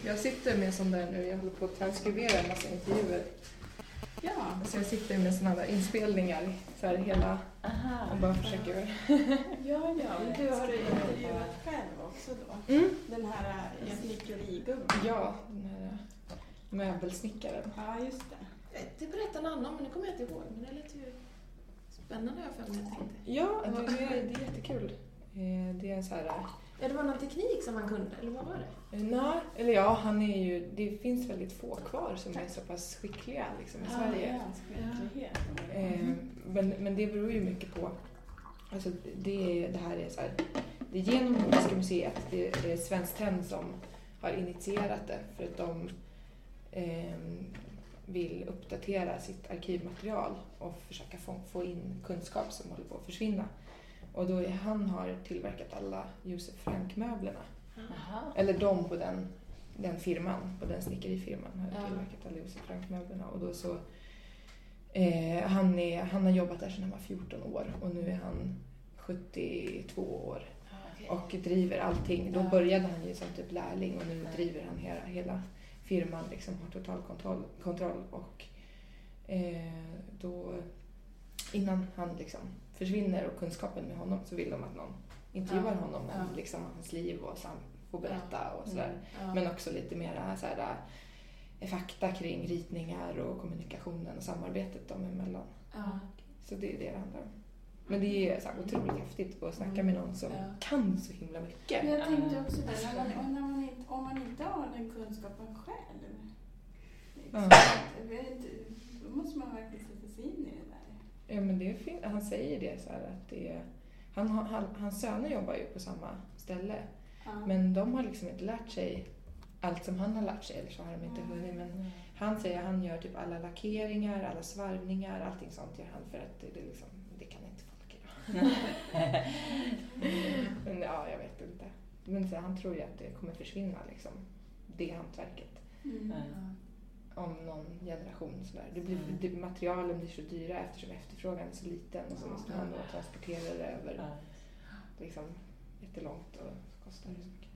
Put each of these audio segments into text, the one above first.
Jag sitter med sån där nu, jag håller på att transkribera en massa intervjuer. Ja. Så jag sitter med såna där inspelningar så här hela och bara försöker. Ja, men du har intervjuat själv också då? Den här snickerigubben. Ja, den här möbelsnickaren. Ja, just det. Det berättade Anna om, men det kommer jag inte ihåg. Men det lät ju spännande för mig, jag tänkte. Ja, det är jättekul. Det är så här... Ja, det var någon teknik som han kunde, eller vad var det? Nej, eller ja, han är ju... Det finns väldigt få kvar som är så pass skickliga liksom, i Sverige. Men det beror ju mycket på... Alltså, det här är så här... Det är genom Nordiska museet, det är Svenskt Tenn som har initierat det. För att de vill uppdatera sitt arkivmaterial och försöka få in kunskap som håller på att försvinna. Och då han har tillverkat alla Josef Frank-möblerna. Eller de på den firman, på den snickerifirman har tillverkat alla Josef Frank-möblerna. Och då så, han har jobbat där sedan han var 14 år och nu är han 72 år. Och driver allting. Då började han ju som typ lärling och nu driver han hela firman, liksom har total kontroll. Och då, innan han liksom försvinner och kunskapen med honom, så vill de att någon intervjuar honom om liksom hans liv och får berätta och sådär. Men också lite mer så här, fakta kring ritningar och kommunikationen och samarbetet dem emellan. Så det är det handlar om. Men det är så här otroligt häftigt att snacka med någon som kan så himla mycket. Men jag tänkte också det, om man inte har den kunskapen själv, liksom, då måste man verkligen sätta sig in i det där. Ja, men det är fint. Han säger det så här att det är, hans söner jobbar ju på samma ställe. Men de har liksom inte lärt sig allt som han har lärt sig, eller så har de inte hunnit. Men han säger att han gör typ alla lackeringar, alla svarvningar, allting sånt gör han för att det liksom, det kan inte folk göra. Men ja, jag vet inte. Men så, han tror ju att det kommer försvinna liksom, det hantverket. Om någon generation sådär. Materialen blir så dyra eftersom efterfrågan är så liten och så måste man då transportera det över liksom jättelångt och så kostar det så mycket.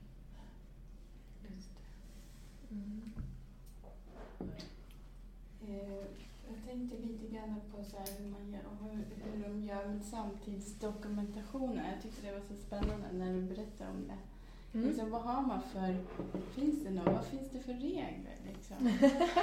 Jag tänkte lite grann på så här hur man gör och hur de gör med samtidsdokumentationen. Jag tyckte det var så spännande när du berättade om det. Liksom, vad har man för, vad finns det för regler liksom?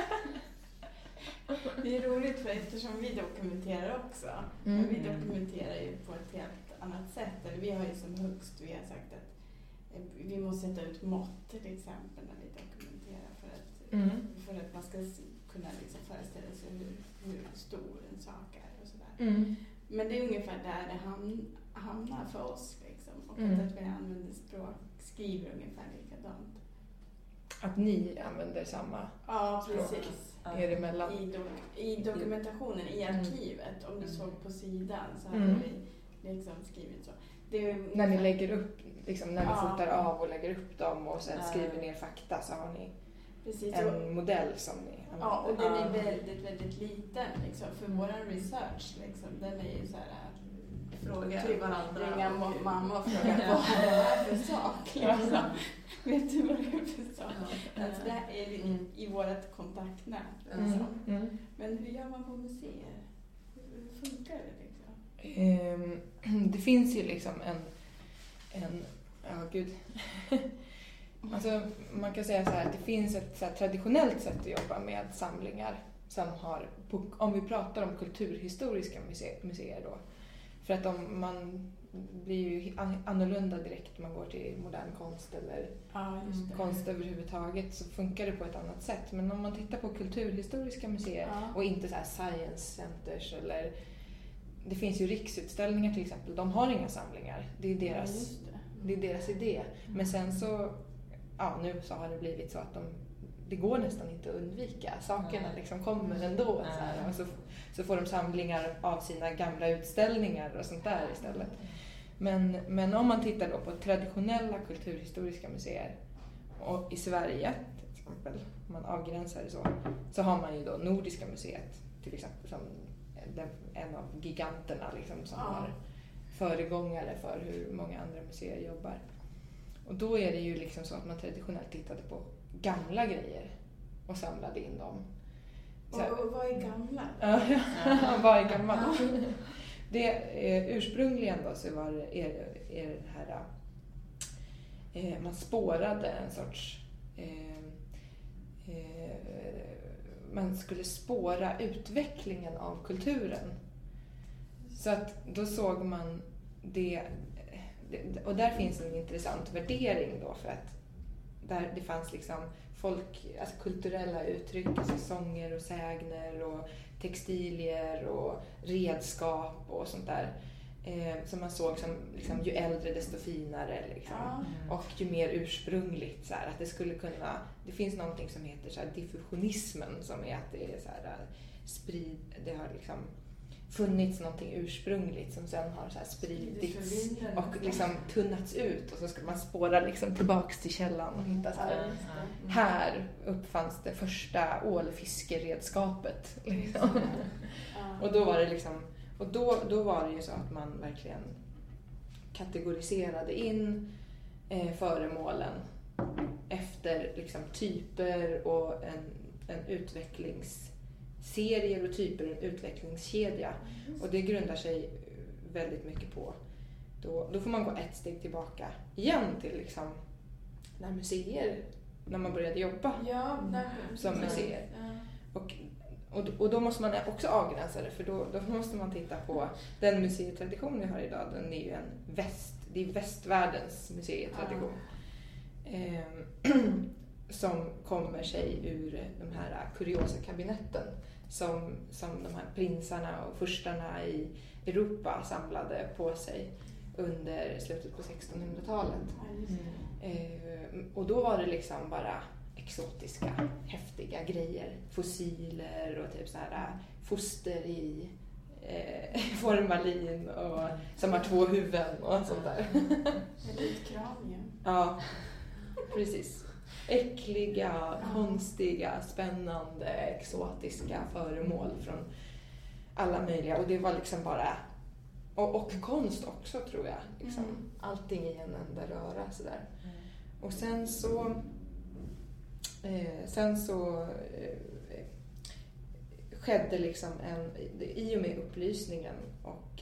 Det är roligt för eftersom vi dokumenterar också. Men vi dokumenterar ju på ett helt annat sätt. Eller vi har ju som högst, vi har sagt att vi måste sätta ut mått till exempel när vi dokumenterar för att man ska kunna liksom föreställa sig hur stor en sak är och sådär. Men det är ungefär där det hamnar för oss liksom. Och att vi använder språk, skriver ungefär likadant. Att ni använder samma språk? Precis. Er emellan? I dokumentationen, i arkivet, om du såg på sidan så hade vi liksom skrivit så. När ni lägger upp, liksom, när ni fotar av och lägger upp dem och sen skriver ner fakta, så har ni en modell som ni använder. Ja, och den är väldigt, väldigt liten liksom, för våran research liksom, den är ju så här fråga till varandra. Ringa mamma och fråga vad är det här för sak liksom. Vet du vad det är för sak? Alltså, det här är i vårat kontaktnät liksom. Men hur gör man på museer? Hur funkar det liksom? Det finns ju liksom alltså, man kan säga så här att det finns ett så här traditionellt sätt att jobba med samlingar som har, om vi pratar om kulturhistoriska museer då. För att man blir ju annorlunda direkt om man går till modern konst eller konst överhuvudtaget, så funkar det på ett annat sätt. Men om man tittar på kulturhistoriska museer och inte så här science centers eller... Det finns ju riksutställningar till exempel, de har inga samlingar. Det är deras idé. Men sen så, nu så har det blivit så att det går nästan inte att undvika. Sakerna liksom kommer ändå. Så här, och så får de samlingar av sina gamla utställningar och sånt där istället. Men om man tittar då på traditionella kulturhistoriska museer och i Sverige till exempel, om man avgränsar det så har man ju då Nordiska museet till exempel som en av giganterna liksom, som har föregångare för hur många andra museer jobbar. Och då är det ju liksom så att man traditionellt tittade på gamla grejer och samlade in dem. Och vad är gamla? Ja, vad är gammalt? Det, ursprungligen då så var det här man spårade en sorts man skulle spåra utvecklingen av kulturen. Så att då såg man det och där finns en intressant värdering då, för att där det fanns liksom alltså kulturella uttryck, alltså sånger och sägner och textilier och redskap och sånt där. Som man såg som liksom, ju äldre desto finare liksom. Och ju mer ursprungligt så här, att det skulle kunna, det finns någonting som heter så här, diffusionismen, som är att det är så här, det har liksom funnits någonting ursprungligt som sen har så här spridits och liksom tunnats ut, och så ska man spåra liksom tillbaks till källan och hitta så här. Här uppfanns det första ålfiskeredskapet liksom. Och då var det liksom, och då var det ju så att man verkligen kategoriserade in föremålen efter liksom typer och en utvecklingsserier och typer, en utvecklingskedja. Och det grundar sig väldigt mycket på, då får man gå ett steg tillbaka igen till liksom när man började jobba som museer. Och då måste man också avgränsa det, för då måste man titta på den museitradition vi har idag. Den är ju det är västvärldens museitradition. Som kommer sig ur de här kuriosakabinetten som de här prinsarna och furstarna i Europa samlade på sig under slutet på 1600-talet. Och då var det liksom bara exotiska, häftiga grejer. Fossiler och typ så här foster i formalin och som har 2 huvuden och sånt där. Ett kranium. Ja, precis. Äckliga, konstiga, spännande, exotiska föremål från alla möjliga. Och det var liksom bara... Och konst också, tror jag. Liksom. Allting i en enda röra. Sådär. Och sen så skedde liksom i och med upplysningen och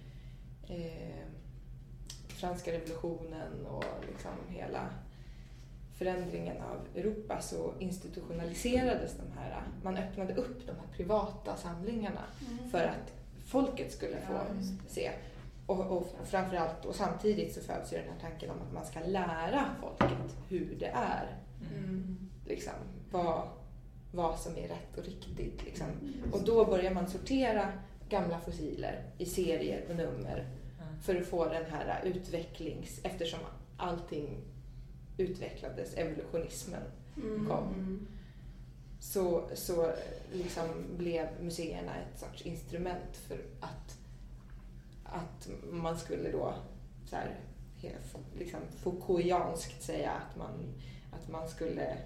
franska revolutionen och liksom hela förändringen av Europa, så institutionaliserades man öppnade upp de här privata samlingarna för att folket skulle få se. Och framförallt, och samtidigt så föds ju den här tanken om att man ska lära folket hur det är. Liksom, vad som är rätt och riktigt. Liksom. Och då börjar man sortera gamla fossiler i serier och nummer för att få den här eftersom allting utvecklades, evolutionismen kom. Så liksom blev museerna ett sorts instrument för att man skulle då så här, liksom Foucaultianskt säga att man skulle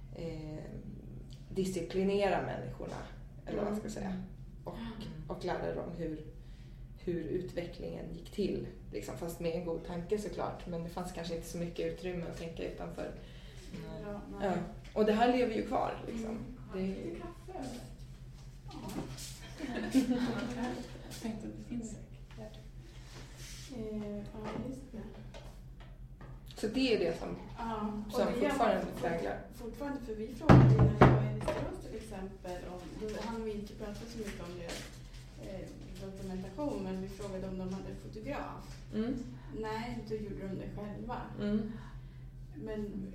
disciplinera människorna, eller vad man ska säga, och lära dem hur utvecklingen gick till, liksom, fast med en god tanke såklart, men det fanns kanske inte så mycket utrymme att tänka utanför. Ja. Och det här lever ju kvar liksom. Det Jag tänkte att det finns säkert. Så det är det som fortfarande präglar. Fortfarande, för vi frågade när jag var i Västerås till exempel, då hann vi inte prata så mycket om det, dokumentation, men vi frågade om de hade fotograf. Nej, då gjorde de det själva. Men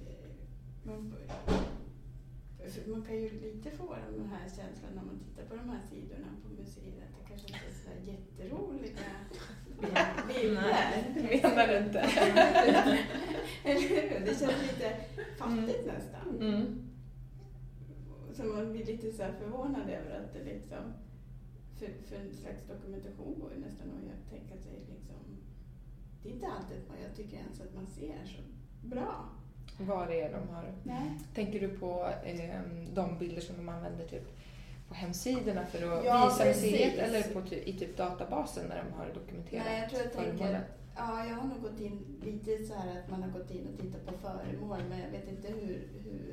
man kan ju lite få den här känslan när man tittar på de här sidorna på museet, att det kanske inte är så här jätteroliga bilder. Menar du inte? Eller hur? Det känns lite fattigt nästan. Så man blir lite så här förvånad över att det liksom, för en slags dokumentation går ju nästan att tänka sig liksom, det är inte alltid vad jag tycker ens att man ser så bra. Vad det är de har. Nej. Tänker du på de bilder som de använder typ på hemsidorna för att visa precis. museet, eller i typ databasen när de har dokumenterat? Nej, jag tror jag tänker Ja, jag har nog gått in lite så här att man har gått in och tittat på föremål, men jag vet inte hur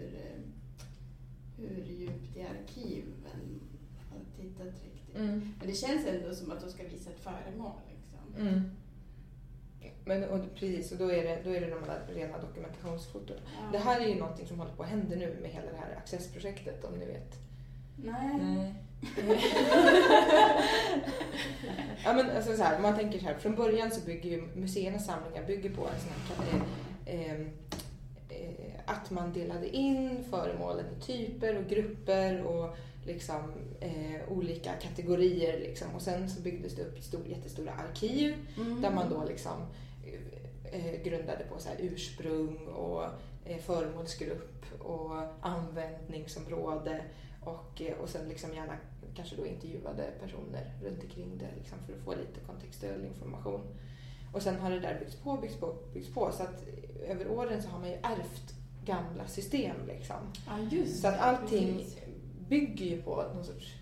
djupt i arkiven har tittat riktigt. Men det känns ändå som att de ska visa ett föremål liksom. Men precis, och då är det de där rena dokumentationsfoton. Ja. Det här är ju någonting som håller på att hända nu med hela det här Access-projektet, om ni vet. Nej. Ja, men alltså så här, man tänker så här, från början så bygger ju museernas samlingar på en sån här, att man delade in föremålen i typer och grupper och liksom olika kategorier liksom. Och sen så byggdes det upp jättestora arkiv där man då liksom grundade på så här ursprung och föremålsgrupp och användningsområde och sen liksom gärna kanske då intervjuade personer runt omkring det liksom, för att få lite kontextuell information. Och sen har det där byggts på så att över åren så har man ju ärvt gamla system liksom. Ja, just så att allting bygger ju på någon sorts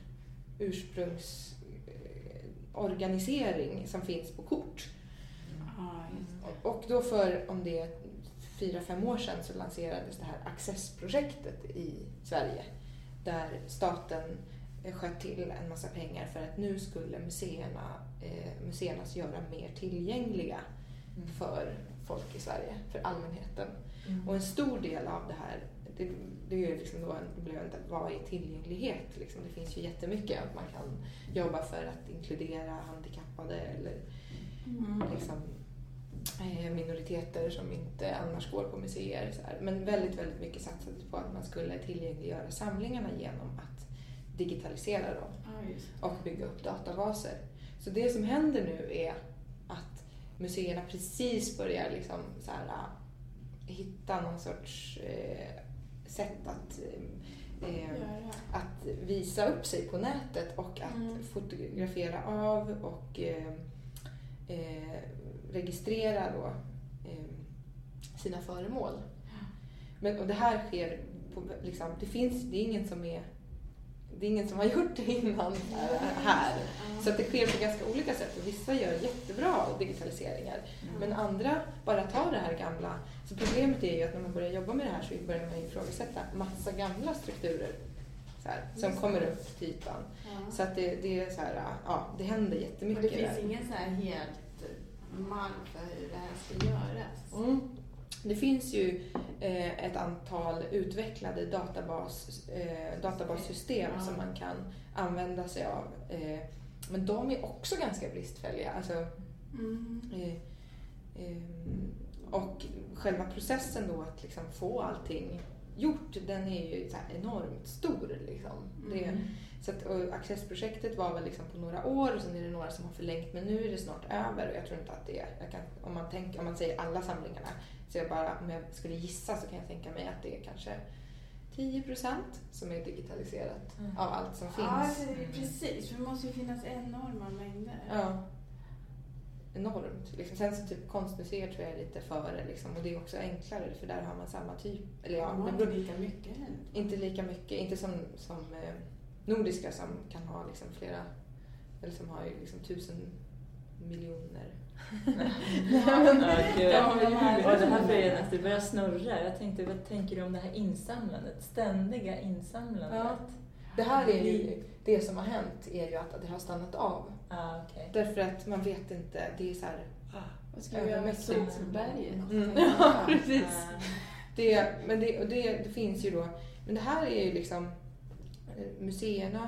ursprungsorganisering som finns på kort. Och då om det är 4-5 år sedan så lanserades det här Access-projektet i Sverige. Där staten sköt till en massa pengar för att nu skulle museernas göra mer tillgängliga för folk i Sverige, för allmänheten. Och en stor del av det här, det är ju liksom då vad är tillgänglighet? Liksom. Det finns ju jättemycket att man kan jobba för att inkludera handikappade eller liksom, minoriteter som inte annars går på museer. Så här. Men väldigt, väldigt mycket satsades på att man skulle tillgängliggöra samlingarna genom att digitalisera dem och bygga upp databaser. Så det som händer nu är att museerna precis börjar liksom så här, hitta någon sorts sätt att visa upp sig på nätet och att fotografera av och registrera då, sina föremål. Och det här sker på, liksom, det är ingen som har gjort det innan här. Så att det sker på ganska olika sätt. Och vissa gör jättebra digitaliseringar. Men andra bara tar det här gamla. Så problemet är ju att när man börjar jobba med det här så börjar man ifrågasätta massa gamla strukturer så här, som kommer upp till ytan. Så att det är så här, det händer jättemycket. Och det finns ingen så här helt mall för hur det här ska göras. Det finns ju ett antal utvecklade databassystem som man kan använda sig av. Men de är också ganska bristfälliga. Alltså, och själva processen då att liksom få allting gjort, den är ju så här enormt stor. Liksom. Så att Access-projektet var väl liksom på några år och sen är det några som har förlängt, men nu är det snart över och jag tror inte att det är. Om man säger alla samlingarna, så om jag skulle gissa så kan jag tänka mig att det är kanske 10% som är digitaliserat av allt som finns. Ja, precis. För det måste ju finnas enorma mängder. Ja, enormt. Liksom. Sen så typ konstmuseer tror jag är lite före liksom, och det är också enklare för där har man samma typ. Eller man inte lika mycket. Inte lika mycket, inte som nordiska som kan ha liksom flera, eller som har ju liksom 1000 miljoner. Det här börjar det börjar snurra. Jag tänkte, vad tänker du om det här insamlandet? Ständiga insamlandet. Ja. Det här är ju, det som har hänt är ju att det har stannat av. Okay. Därför att man vet inte, det är så här. Vad ska vi göra med Solberget? Ja, precis. Det finns ju då, men det här är ju liksom museerna,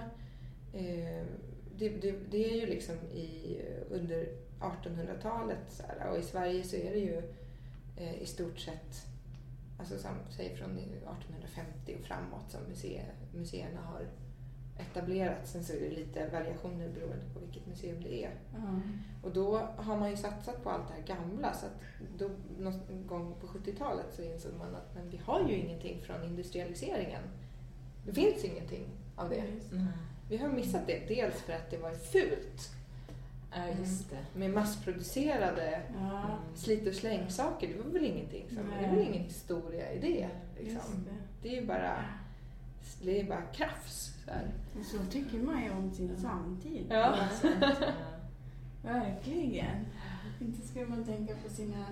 det är ju liksom under 1800-talet så här, och i Sverige så är det ju i stort sett, alltså säg från 1850 och framåt som museerna har etablerats. Sen så är det lite variationer beroende på vilket museum det är. Och då har man ju satsat på allt det här gamla, så att då, någon gång på 70-talet så insåg man att men vi har ju ingenting från industrialiseringen. Det finns ingenting av det. Vi har missat det, dels för att det var fult. Just det. Med massproducerade slit- och slängsaker, det var väl ingenting. Det var väl ingen historia i det. Liksom. Det är ju bara krafs. Så tycker man ju om sin samtid. Ja. Verkligen. Inte ska man tänka på sina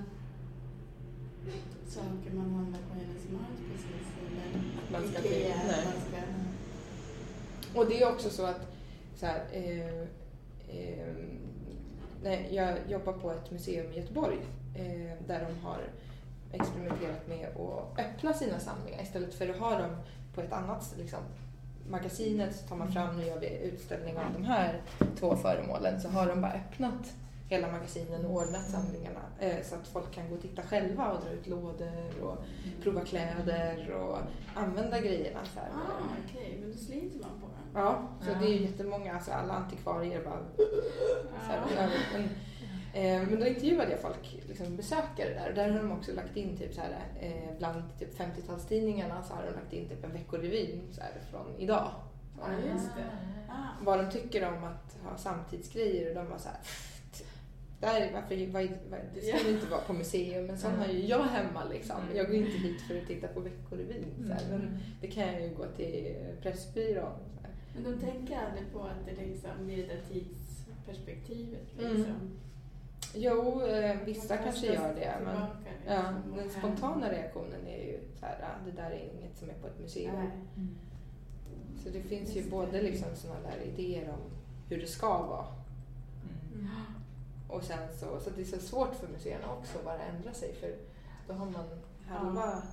saker man handlar på hennes mark precis. Eller Att man ska Ikea, nej. man ska... Och det är också så att så här, jag jobbar på ett museum i Göteborg där de har experimenterat med att öppna sina samlingar istället för att ha dem på ett annat liksom, magasinet, så tar man fram, nu gör vi utställning av de här 2 föremålen, så har de bara öppnat hela magasinen och ordnat samlingarna så att folk kan gå och titta själva och dra ut lådor och prova kläder och använda grejerna. Så här. Okej, men då sliter man på den. Ja, så det är ju jättemånga, alltså alla antikvarier bara så här, men då intervjuade jag folk, liksom besökare där, och där har de också lagt in typ så här, bland typ 50-talstidningarna så har de lagt in typ en veckorevyn så här, från idag. Ja, just det. Vad de tycker om att ha samtidsgrejer, och de var så här, det ska inte vara på museum, men sån har ju jag hemma liksom. Jag går inte hit för att titta på veckorevyn så här, men det kan jag ju gå till Pressbyrån. Så här. Men de tänker aldrig på att det liksom blir det där tidsperspektivet liksom. Jo, vissa kanske gör det, men liksom, den spontana reaktionen är ju så här, det där är inget som är på ett museum. Så det finns ju både liksom sådana där idéer om hur det ska vara. Och sen så det är så svårt för museerna också att bara ändra sig, för då har man halva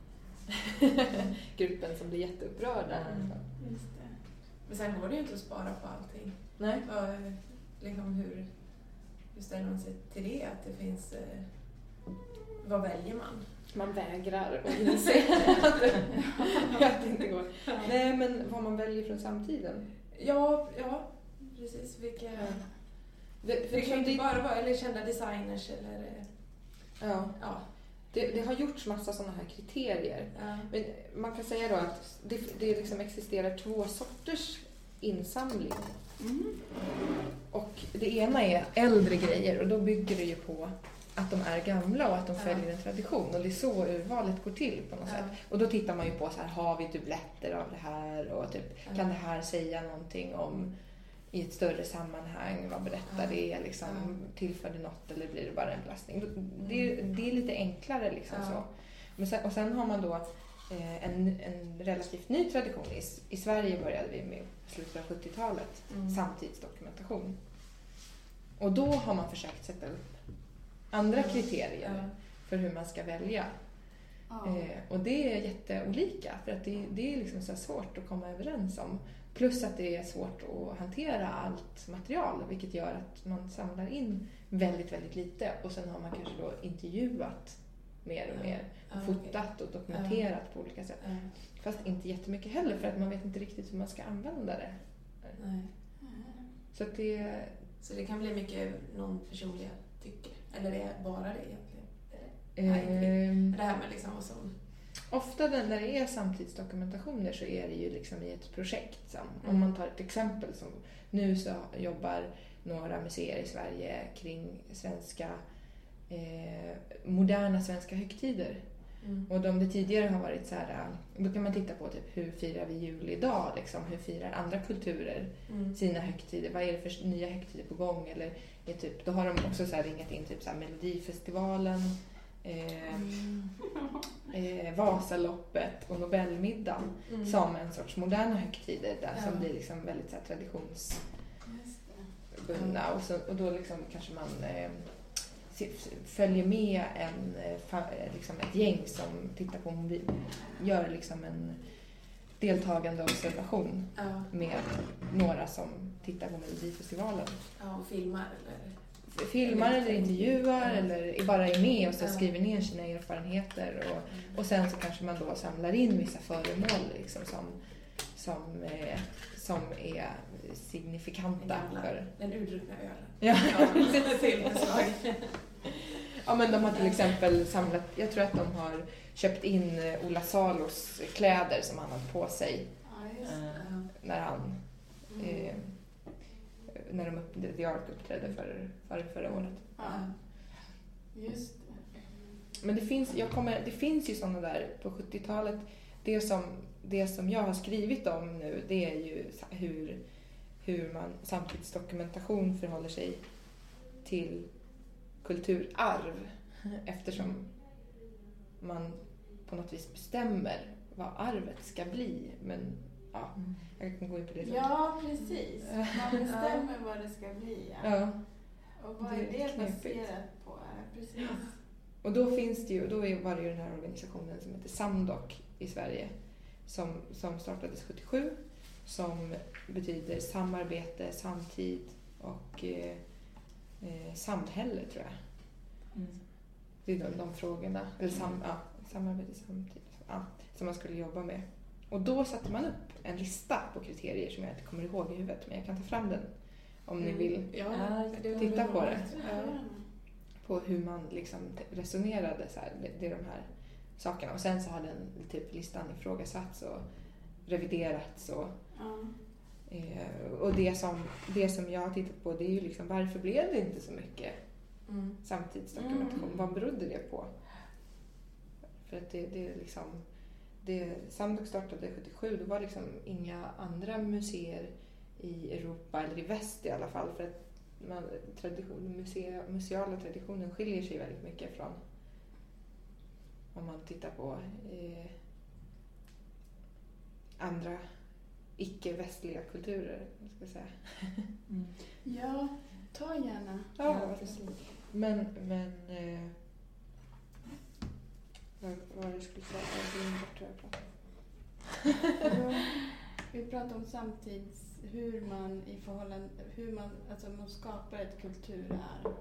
gruppen som blir jätteupprörda. Just det. Men sen går det ju inte att spara på allting. Nej. Och, liksom hur ställer man sig till det? Att det finns... vad väljer man? Man vägrar och inse att det inte går. Nej, men vad man väljer från samtiden. Ja, precis. Vilka... Det kan ju inte bara vara eller kända designers eller... Ja. Det har gjorts massa sådana här kriterier. Ja. Men man kan säga då att det liksom existerar 2 sorters insamling. Och det ena är äldre grejer, och då bygger det ju på att de är gamla och att de följer en tradition. Och det är så urvalet går till på något sätt. Och då tittar man ju på så här, har vi dubbletter av det här? Och typ, kan det här säga någonting om i ett större sammanhang? Vad berättar det? Liksom, tillför det något eller blir det bara en belastning? Det är lite enklare liksom så. Men sen har man då en relativt ny tradition. I Sverige började vi med slutet av 70-talet samtidsdokumentation. Och då har man försökt sätta upp andra kriterier för hur man ska välja. Och det är jätteolika, för att det är liksom så svårt att komma överens om. Plus att det är svårt att hantera allt material, vilket gör att man samlar in väldigt, väldigt lite. Och sen har man kanske då intervjuat mer och mer, fotat och dokumenterat på olika sätt. Fast inte jättemycket heller, för att man vet inte riktigt hur man ska använda det. Nej. Så det kan bli mycket någon personliga tycker. Eller det är bara det egentligen? Det här med liksom vad som... Ofta när det är samtidsdokumentationer så är det ju liksom i ett projekt. Om man tar ett exempel som nu så jobbar några museer i Sverige kring moderna svenska högtider. Och det tidigare har varit så här, då kan man titta på typ, hur firar vi jul idag? Liksom, hur firar andra kulturer sina högtider? Vad är det för nya högtider på gång? Eller typ, då har de också så här ringat in typ så här Melodifestivalen, Vasaloppet och Nobelmiddagen som en sorts moderna högtider där som blir liksom väldigt så här traditionsbundna. Och då liksom kanske man följer med liksom ett gäng som tittar på gör liksom en deltagande observation med några som tittar på Melodifestivalen. Ja, och filmar eller intervjuar eller bara är med och så skriver ner sina erfarenheter och sen så kanske man då samlar in vissa föremål liksom som är signifikanta för den urdruckna ölen. Ja. Filmbeslag. Ja, men de har till exempel samlat, jag tror att de har köpt in Ola Salos kläder som han hade på sig när The Ark uppträdde förra året. Just det. Men det finns ju sådana där på 70-talet. Det som jag har skrivit om nu, det är ju hur man samtidsdokumentation förhåller sig till kulturarv eftersom man på något vis bestämmer vad arvet ska bli. Men ja, jag kan gå in på det. Ja, precis. Man bestämmer vad det ska bli. Ja. Och vad är det baserat på? Precis. Och då finns det ju, var det ju den här organisationen som heter Samdock i Sverige som startades 77, som betyder samarbete, samtid och samhälle, tror jag. Det är de frågorna, eller samarbete, samtid, som man skulle jobba med. Och då satte man upp en lista på kriterier som jag inte kommer ihåg i huvudet, men jag kan ta fram den om ni vill titta på det. På hur man liksom resonerade så här, det är de här sakerna. Och sen så har den typ listan ifrågasatts och reviderats. Och det som jag har tittat på, det är ju liksom, varför blev det inte så mycket samtidsdokumentation? Vad berodde det på? För att det är liksom, Samdock startade 77, då var liksom inga andra museer i Europa eller i väst i alla fall, för att museala traditionen skiljer sig väldigt mycket från, om man tittar på andra icke-västliga kulturer, ska jag säga. Ja, ta gärna. Ja, men vad det skulle säga, vi pratar om hur man skapar ett kulturarv.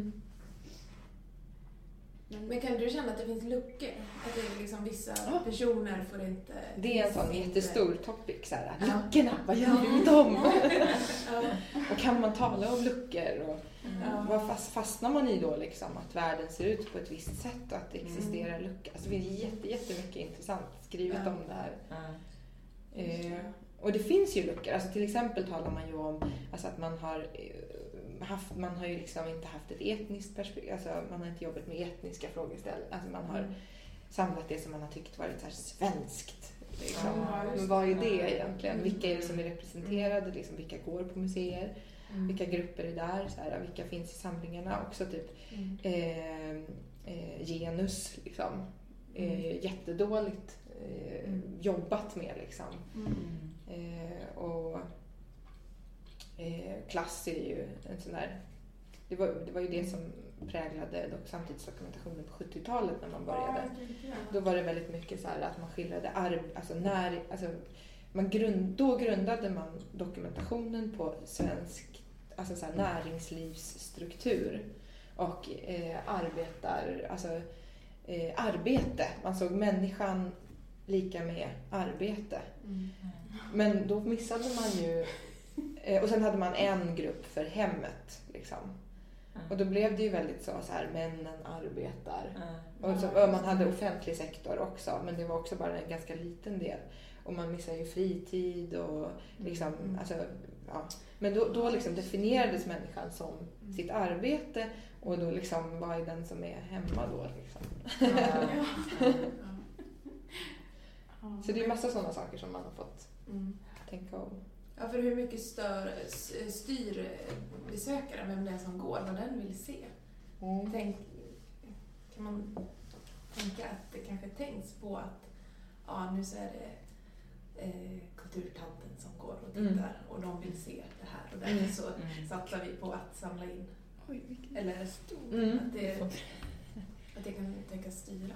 Men kan du känna att det finns luckor? Att det är liksom vissa personer får inte... Det är en sån jättestor topic. Luckorna, vad gör vi med dem? Och kan man tala om luckor? Och vad fastnar man i då? Liksom, att världen ser ut på ett visst sätt och att det existerar luckor. Alltså, det finns jättemycket intressant skrivet om det här. Och det finns ju luckor. Alltså, till exempel talar man ju om att man har ju liksom inte haft ett etniskt perspektiv, alltså man har inte jobbat med etniska frågeställningar, alltså man har samlat det som man har tyckt varit så här svenskt. Liksom. Men vad är det egentligen? Vilka är det som är representerade? Liksom, vilka går på museer? Vilka grupper är där? Så här, vilka finns i samlingarna? Också typ genus. Liksom. Jättedåligt jobbat med. Liksom. Och klass är ju en sån där... Det var ju det som präglade samtidsdokumentationen på 70-talet när man började. Då var det väldigt mycket så här att man skildrade då grundade man dokumentationen på svensk så här näringslivsstruktur och arbete. Man såg människan lika med arbete. Men då missade man ju... Och sen hade man en grupp för hemmet. Liksom. Och då blev det ju väldigt så här, männen arbetar. Och man hade offentlig sektor också, men det var också bara en ganska liten del. Och man missade ju fritid och liksom, Men då liksom definierades människan som sitt arbete, och då liksom, vad är den som är hemma då? Liksom. Så det är massa sådana saker som man har fått tänka om. Ja, för hur mycket styr besökaren vem det är som går, vad den vill se? Kan man tänka att det kanske tänks på att nu så är det kulturtanten som går och tittar och de vill se det här, och därför så satsar vi på att samla in. Eller att det kan tänkas styra.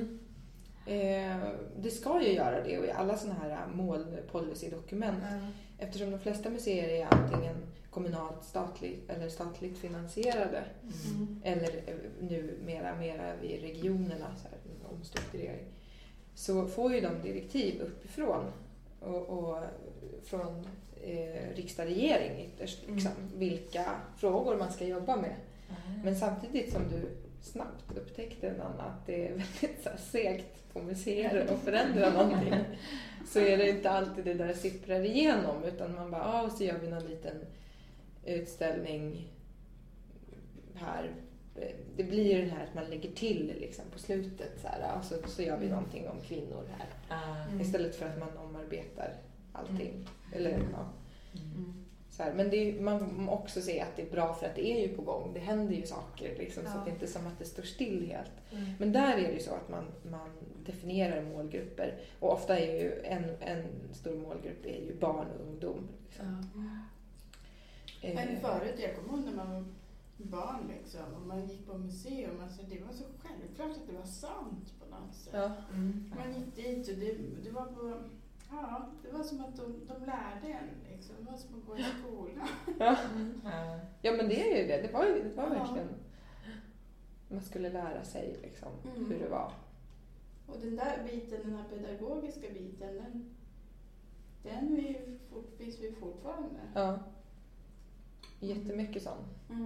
Det ska ju göra det, och i alla såna här målpolicydokument, eftersom de flesta museer är antingen kommunalt, statligt finansierade eller nu mera vid regionerna, så här, omstrukturering, så får ju de direktiv uppifrån och från riksdag och regering ytterst, liksom, vilka frågor man ska jobba med. Men samtidigt som du snabbt upptäckte att det är väldigt så här segt på museer att förändra någonting, så är det inte alltid det där sipprar igenom, utan man bara, så gör vi någon liten utställning här. Det blir den här att man lägger till liksom på slutet så här, och så gör vi någonting om kvinnor här. Istället för att man omarbetar allting. Eller, Så här, men man må också se att det är bra för att det är ju på gång. Det händer ju saker liksom, så att det inte är som att det står still helt. Men där är det ju så att man definierar målgrupper. Och ofta är ju en stor målgrupp är ju barn och ungdom. Liksom. Men förut, jag kommer ihåg när man var barn liksom, och man gick på museum, alltså det var så självklart att det var sant på något sätt. Ja. Man gick dit och det var på, det var som att de lärde en liksom. Det var som att gå i skolan. Ja, men det är ju det. Det var verkligen, man skulle lära sig liksom hur det var. Och den där biten, den här pedagogiska biten, den finns vi fortfarande. Ja. Jättemycket sån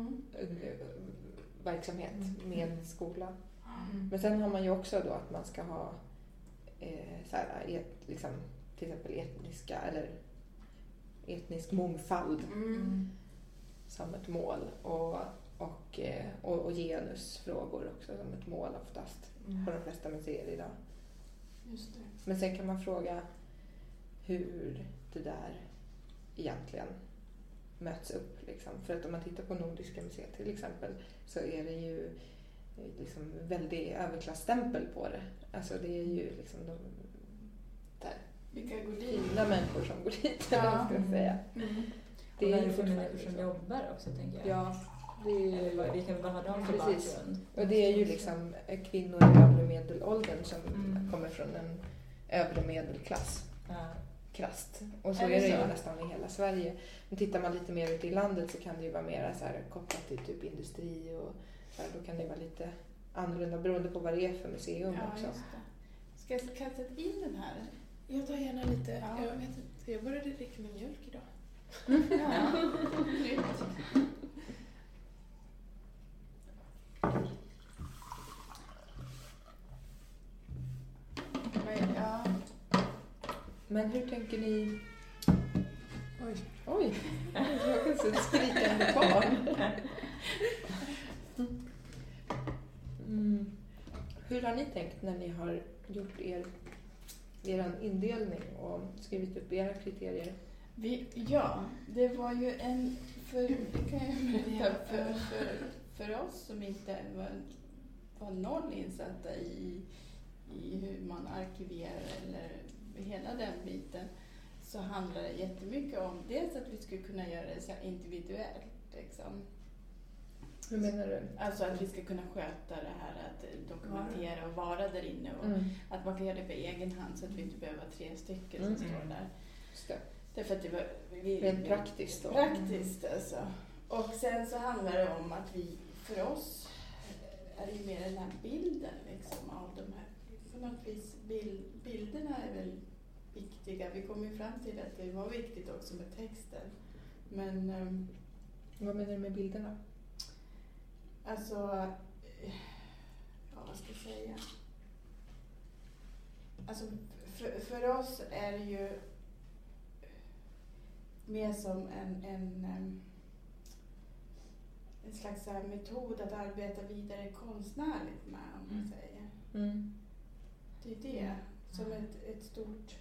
verksamhet med skola. Men sen har man ju också då att man ska ha så här, liksom, till exempel etnisk mångfald som ett mål och genusfrågor också som ett mål oftast på de flesta museer idag. Just det. Men sen kan man fråga hur det där egentligen möts upp. Liksom. För att om man tittar på Nordiska museet till exempel så är det ju liksom väldigt överklassstämpel på det. Alltså det är ju liksom de där fina människor som går dit. Ska jag säga. Det är ju för människor som jobbar också, tänker jag. Ja, vi kan bara ha dem för bakgrund. Och det är ju liksom kvinnor i övre medelåldern som kommer från en övre medelklass. Krasst. Och så är det ju nästan i hela Sverige. Men tittar man lite mer ut i landet så kan det ju vara mer så här kopplat till typ industri och så här, då kan det vara lite annorlunda beroende på vad det är för museum också. Just det. Ska jag kasta in den här? Jag tar gärna lite. Ja. Jag vet inte, jag började dricka med mjölk idag. Nytt. Men hur tänker ni? Oj. Jag kan se ett skrikande barn. Hur har ni tänkt när ni har gjort er indelning och skrivit upp era kriterier? Det var ju för oss som inte var noll insatta i hur man arkiverar eller hela den biten, så handlar det jättemycket om dels att vi skulle kunna göra det så individuellt liksom. Hur menar du? Alltså att vi ska kunna sköta det här att dokumentera och vara där inne och att man kan göra det på egen hand så att vi inte behöver 3 stycken som står där. Just det. Därför att det var rent praktiskt då. Praktiskt alltså. Och sen så handlar det om att för oss är det ju mer den här bilden liksom av de här. På något vis bilderna är väl viktiga. Vi kom ju fram till att det var viktigt också med texten. Men vad menar du med bilderna? Alltså, vad ska jag säga? Alltså för oss är det ju mer som en slags metod att arbeta vidare konstnärligt med, om man säger. Det är det som ett stort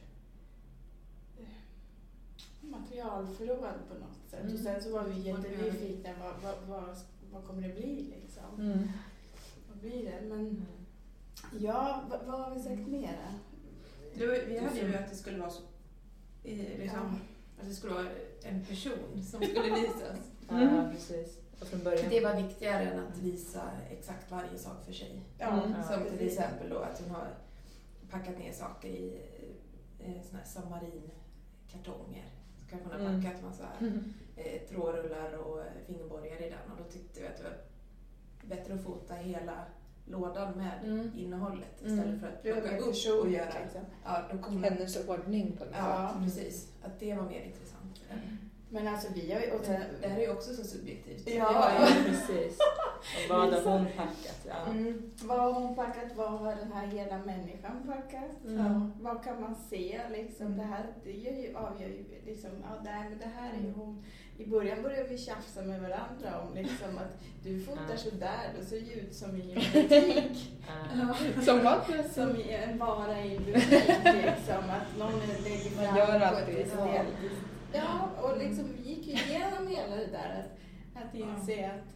materialförråd på något sätt. Och sen så var vi jättenyfikna, vad kommer det bli liksom? Vad blir det? Men vad har vi sagt mera? Vi hade ju att det skulle vara så liksom, att det skulle vara en person som skulle visas. Ja, precis. Och från början. Det var viktigare än att visa exakt varje sak för sig. Som till exempel då att hon har packat ner saker i såna här submarinkartonger. Så kanske hon har packat massa trådrullar och fingerborgar i den. Och då tyckte vi att det var bättre att fota hela lådan med innehållet istället för att plocka upp och göra. Ja, då kommer hennes ordning på det. Ja, precis. Att det var mer intressant. Men alltså vi har ju... Det här är ju också så subjektivt. Ja, precis. Och vad har hon packat? Ja. Vad har hon packat? Vad har den här hela människan packat? Vad kan man se? Liksom, det här avgör ju liksom, det här är ju hon. I början började vi tjafsa med varandra om liksom, att du fotar så där, då ser det ut som i en butik. Som vad? Som i en vara i en butik. Liksom, att någon lägger fram på ett Ja, och liksom vi gick ju igenom hela det där att inse att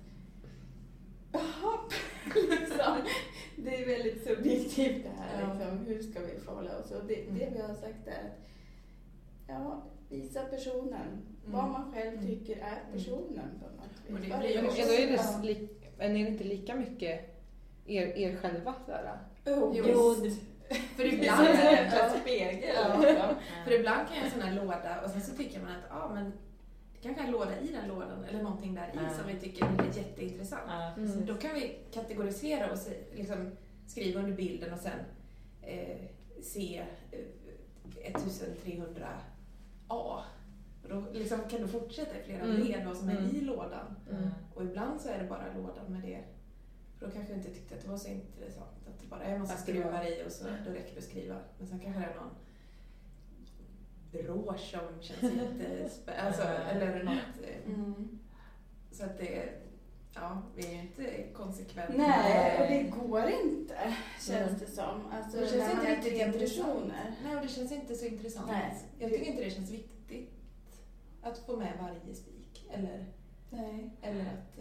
liksom, det är väldigt subjektivt det här. Liksom, hur ska vi förhålla oss? Och det vi har sagt är att visa personen. Vad man själv tycker är personen på något vis. Är det inte lika mycket er själva? Jo. För ibland är det en spegel. För ibland kan jag en sån här låda och sen så tycker man att men det kanske är en låda i den lådan eller någonting där i som vi tycker är jätteintressant. Då kan vi kategorisera och liksom skriva under bilden och sen se 1300A. Och då liksom kan du fortsätta i flera led vad som är i lådan. Och ibland så är det bara lådan med det. För då kanske jag inte tyckte att det var så intressant att det bara är en massa skruvar i och så då räcker det att skriva. Men sen kanske det är någon brosch som känns lite eller något. Så att det vi är ju inte konsekventa. Nej, och det går inte, känns det som. Alltså, det känns inte riktigt intressant. Nej, och det känns inte så intressant. Nej. Jag tycker inte det känns viktigt att få med varje spik. Eller att...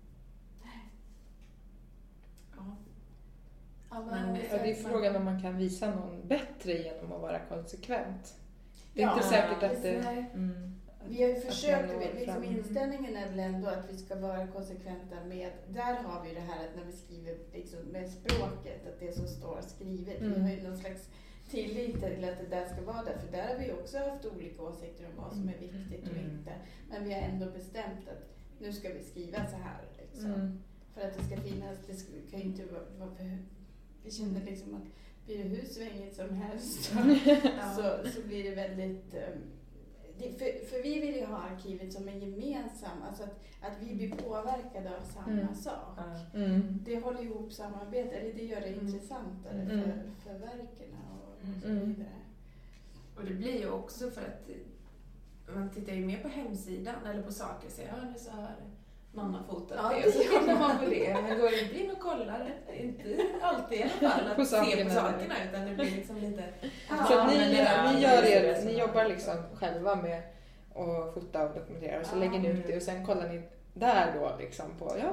Men det är frågan om man kan visa någon bättre genom att vara konsekvent. Det är inte säkert att det... Vi har ju försökt, liksom inställningen är väl ändå att vi ska vara konsekventa med, där har vi det här att när vi skriver liksom med språket, att det som står skrivet, vi har ju någon slags tillit till att det där ska vara där, för där har vi också haft olika åsikter om vad som är viktigt och inte, men vi har ändå bestämt att nu ska vi skriva så här liksom. För att det ska finnas, det kan ju inte vara vi känner liksom att blir det hur svängigt som helst så blir det väldigt för vi vill ju ha arkivet som en gemensam, alltså att vi blir påverkade av samma sak. Det håller ihop samarbetet, eller det gör det intressantare för verken och så vidare. Och det blir ju också för att man tittar ju mer på hemsidan eller på saker och säger nu så här någon har fotat det och så tittar man på det, men går inte in och kollar, inte alltid i alla fall att se på sakerna, utan det blir liksom lite... Så att ni jobbar liksom själva med att fota och dokumentera och så lägger ni ut det och sen kollar ni där då liksom på, man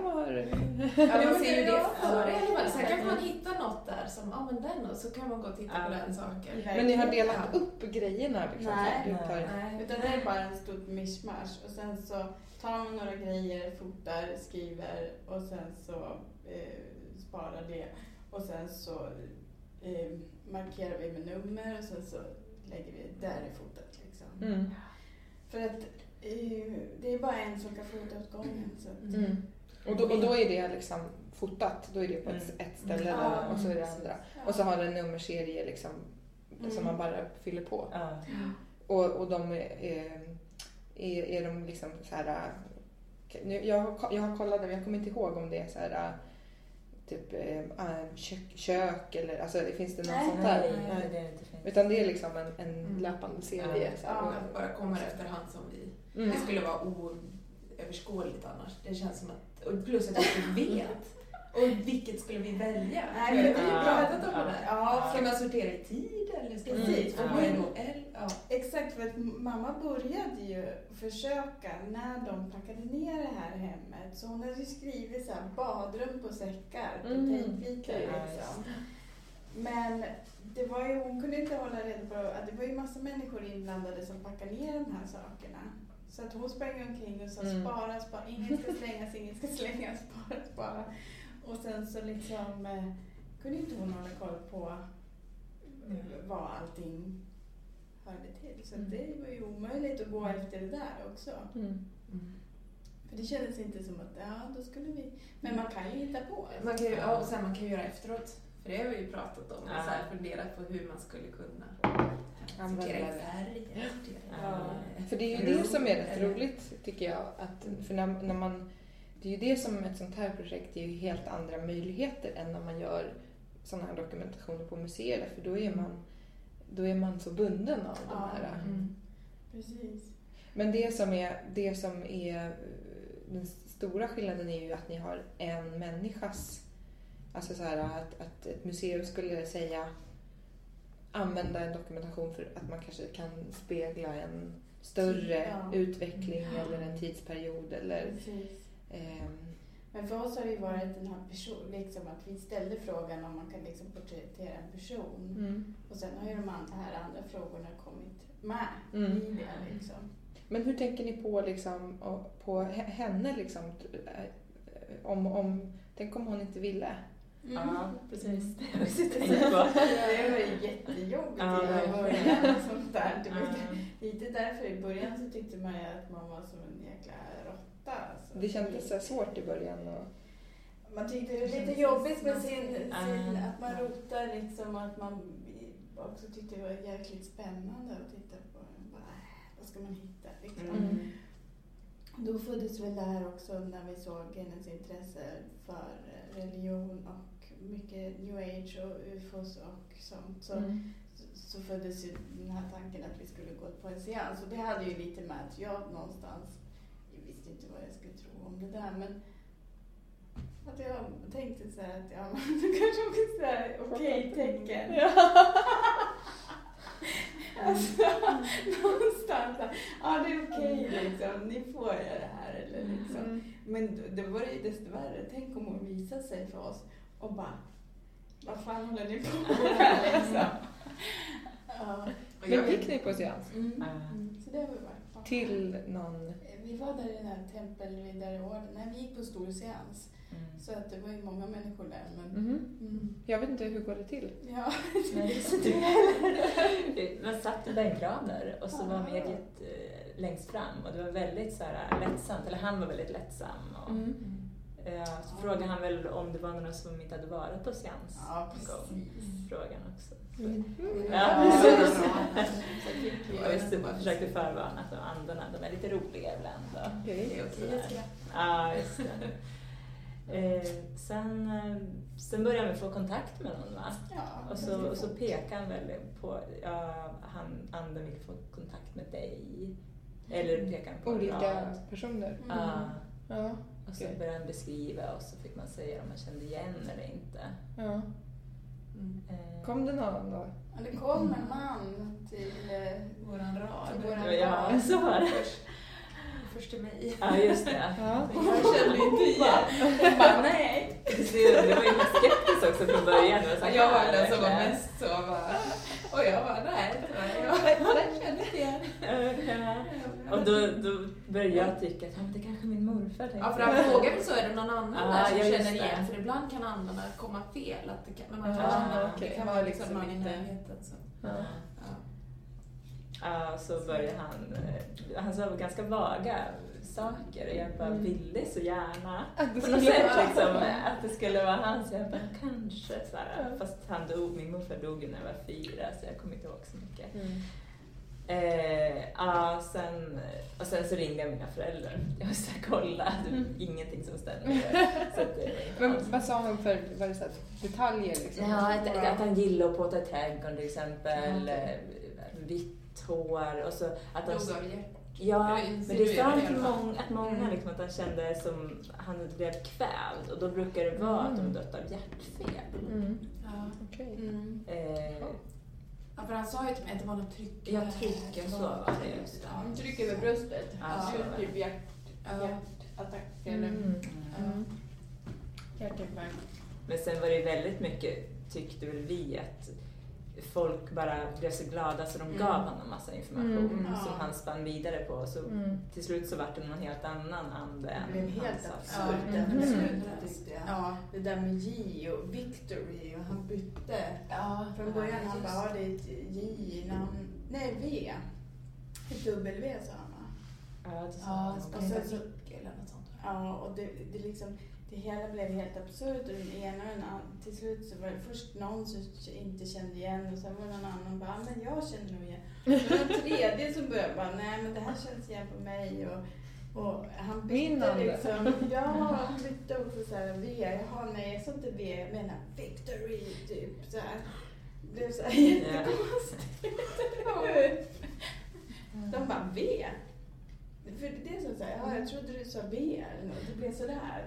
ser ju det före i alla fall. Sen kan man hitta något där som, men den och så kan man gå och titta på den saken. Men ni har delat upp grejerna liksom? Nej, utan det är bara en stort mischmasch och sen så tar man några grejer, fotar, skriver och sen så sparar det och sen så markerar vi med nummer och sen så lägger vi där i fotat liksom. För att det är bara en som kan fota åt gången. Så att, och då är det liksom fotat, då är det på ett ställe där, och så är det andra. Och så har det en nummerserie liksom, som man bara fyller på. Och de är de liksom så här... Jag har kollat, men jag kommer inte ihåg om det är så här typ kök eller alltså det finns det något sånt där. Nej, det är inte fint. Utan det är liksom en löpande serie. Att bara kommer efterhand som vi. Det skulle vara oöverskådligt annars. Det känns som att, och plus att vi vet. Och vilket skulle vi välja? Nej, vi har pratat om det där. Ska man sortera i tid eller ska man exakt, för att mamma började ju försöka när de packade ner det här hemmet. Så hon hade ju skrivit så här badrum på säckar, på tejpbitar liksom. Men det var ju, hon kunde inte hålla reda på att det var ju massa människor inblandade som packade ner de här sakerna. Så att hon sprang omkring och sa spara, ingen ska slängas, spara. Och sen så liksom kunde inte hon hålla koll på vad allting hörde till. Så det var ju omöjligt att gå efter det där också. För det kändes inte som att, då skulle vi... Men man kan ju hitta på. Man kan ju, och sen man kan ju göra efteråt. För det har vi ju pratat om. Och så här funderat på hur man skulle kunna sortera i färg. För det är ju det som är rätt roligt tycker jag. Att, för när man... Det är ju det som ett sånt här projekt är ju helt andra möjligheter än när man gör sådana här dokumentationer på museer. För då är man så bunden av de här. Precis. Men det som är den stora skillnaden är ju att ni har en människas, alltså så här att ett museum skulle säga använda en dokumentation för att man kanske kan spegla en större utveckling eller en tidsperiod. Eller, men för oss har det ju varit den här personen, liksom att vi ställde frågan om man kan liksom porträttera en person. Och sen har ju de här andra frågorna kommit med i det liksom. Men hur tänker ni på, liksom, på henne? Liksom, tänk om hon inte ville? Ja, precis. Det var ju jättejobbigt i början och sånt där. Det var lite därför i början så tyckte man ju att man var som en jäkla råtta. Alltså. Det kändes så svårt i början. Man tyckte det var lite jobbigt med sin att man rotar liksom, att man också tyckte det var jäkligt spännande att titta på. Vad ska man hitta liksom. Då föddes väl det här också när vi såg hennes intresse för religion och mycket new age och ufos och sånt. Så föddes ju den här tanken att vi skulle gå på en seans. Och det hade ju lite med att jag någonstans, jag visste inte vad jag skulle tro om det där, men att jag tänkte så här att det kanske också så här okej-tecken. Alltså, någonstans, det är okej liksom, ni får göra det här eller liksom. Men det var ju desto värre, tänk om hon visar sig för oss och bara, vad fan håller ni på med liksom. Men gick ni på seans? Så det var bara, till någon? Vi var där i den här tempelriddarorden, vi gick på stor seans. Så att det var ju många människor där. Men, Jag vet inte, hur går det till? Ja. Man satt i bänkrader och så var mediet längst fram och det var väldigt så här lättsamt, eller han var väldigt lättsam. Och, så frågade han väl om det var några som inte hade varit på seans. Ja, precis. Frågan också. Och just det, försökte förvarna att andarna, de är lite roliga ibland. Ja, just det. Sen började vi få kontakt med någon, va? Ja, och så pekade han väl på, anden vill få kontakt med dig. Eller pekade han på olika personer. Ja. Och så började han beskriva och så fick man säga om man kände igen eller inte. Ja. Kom det någon då? Ja, det kom en man till våran rad. Ja, så var det. Först till mig. Ja, just det. Jag kände inte igen. Bara, nej. Det var ju mest skeptiskt också från början. Jag var den som var mest så bara, och jag var nej. Jag kände inte igen. Och då började jag tycka att det kanske är min morfar. Ja, för han frågar väl så, är det någon annan där som känner igen? För ibland kan andarna komma fel. Att det kan, men man kan känna att det kan vara liksom man i närheten. Så började han sa ganska vaga saker och jag bara ville så gärna på något sätt liksom, att det skulle vara han, så jag bara kanske såhär, fast han dog, min morfar dog när jag var 4 så jag kommer inte ihåg så mycket. Sen så ringde jag mina föräldrar. Jag måste kolla, ingenting som stämmer. Så men vad sa han för, var det så här, detaljer liksom? Ja, att han gillade att påta trädgården till exempel, vitt hår och så att han... Ja, men det sa han till många liksom, att han kände som han blev kvävd och då brukar det vara att de dött av hjärtfel. Ja, för han sa ju till mig att det var något tryck. Ja, tryck, så var det just. Tryck över bröstet. Typ hjärtattack eller hjärtinfarkt. Men sen var det väldigt mycket, tyckte väl vi, att folk bara blev så glada så de gav honom massa information som han spann vidare på. Så till slut så var det någon helt annan ande än det blev helt absurt. Det där med J och Victory och han bytte. Från början han bara, det är ett J i namn. Nej, V. Ett W sa han, va? Och sen så eller något sånt. Ja, och det liksom, det hela blev helt absurt och den ena och den andra, till slut så var det först någon som inte kände igen och sen var det någon annan bara, men jag känner nog igen. Så var det tredje som började bara, nej men det här känns igen på mig och han bytte liksom, han bytte också såhär V, nej jag sa inte V, jag menar Victory typ såhär. Det blev såhär jättekonstigt. De bara V. För det är så här, jag trodde du sa B eller något. Det blev sådär.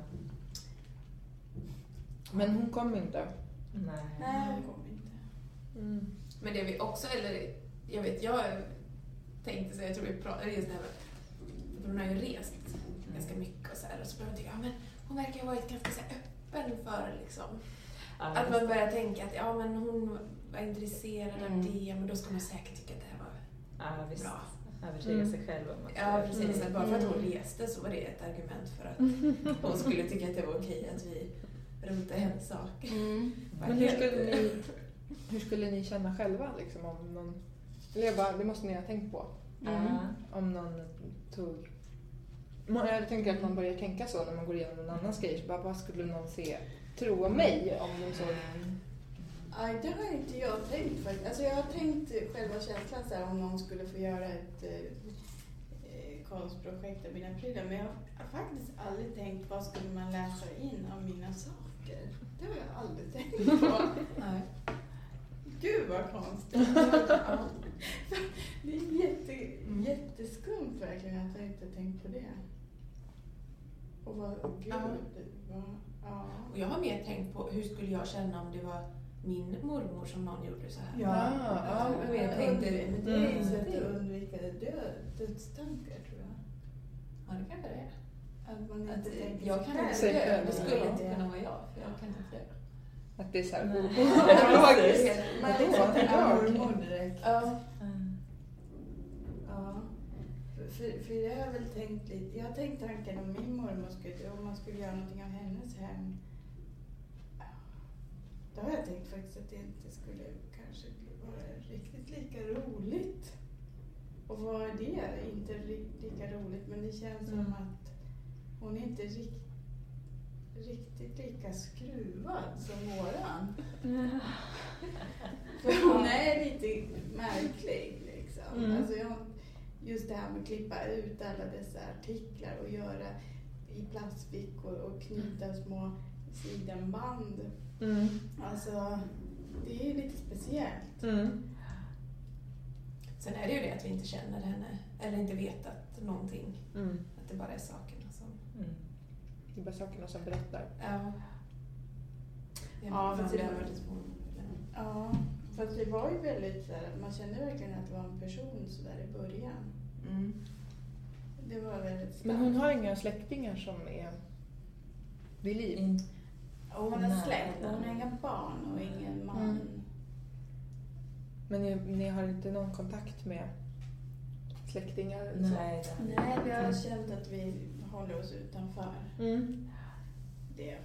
Men hon kom inte? Nej, hon kom inte. Men det vi också, eller jag tänkte så jag tror vi pratade just det här med, hon har ju rest ganska mycket och så här, och så började jag tycka, men hon verkar ha varit ganska så här öppen för liksom, att man börjar tänka att men hon var intresserad av det, men då ska man säkert tycka att det här var bra. Övertyga sig själv om att... Ja, precis. Bara för att hon reste så var det ett argument för att hon skulle tycka att det var okej att vi rotade hennes saker. Men hur skulle ni känna själva liksom, om någon... Eller det måste ni ha tänkt på. Om någon tog... Jag tänker att man börjar tänka så när man går igenom någon annans grej. Så bara, vad skulle någon tro om mig om de såg... Nej, det har inte jag tänkt faktiskt. Alltså jag har tänkt själva känslan så här, om någon skulle få göra ett konstprojekt av mina prylar. Men jag har faktiskt aldrig tänkt, vad skulle man läsa in av mina saker? Det har jag aldrig tänkt på. Nej. Gud vad konstigt. Det är jätteskumt verkligen att jag inte tänkt på det. Och Och jag har mer tänkt på hur skulle jag känna om det var min mormor som någon gjorde så här. Jag tänkte det. Men det är ju så att undvika dödstankar, tror jag. Ja, det kanske det är. Att man inte tänker jag kan inte dö. Det skulle inte kunna vara jag, för jag kan inte dö. Att det är så här... Man tänker mormor direkt. Ja. För jag har väl tänkt lite... Jag har tänkt tanken om min mormor om man skulle göra någonting av hennes hem. Då har jag tänkt faktiskt att det inte skulle kanske vara riktigt lika roligt. Och vad är det? Inte lika roligt, men det känns som att hon är inte riktigt lika skruvad som våran. För hon är lite märklig liksom. Alltså just det här med att klippa ut alla dessa artiklar och göra i plastfickor och knyta små sidenband. Alltså, det är lite speciellt. Sen är det ju det att vi inte känner henne, eller inte vet att någonting. Att det bara är sakerna som... Det är bara sakerna som berättar. Fast det var ju väldigt så här, man kände verkligen att det var en person så där i början. Det var väldigt starkt. Men hon har inga släktingar som är vid liv? Och hon har släkt, hon har inga barn och ingen man. Men ni har inte någon kontakt med släktingar? Eller Nej, vi har känt att vi håller oss utanför. Det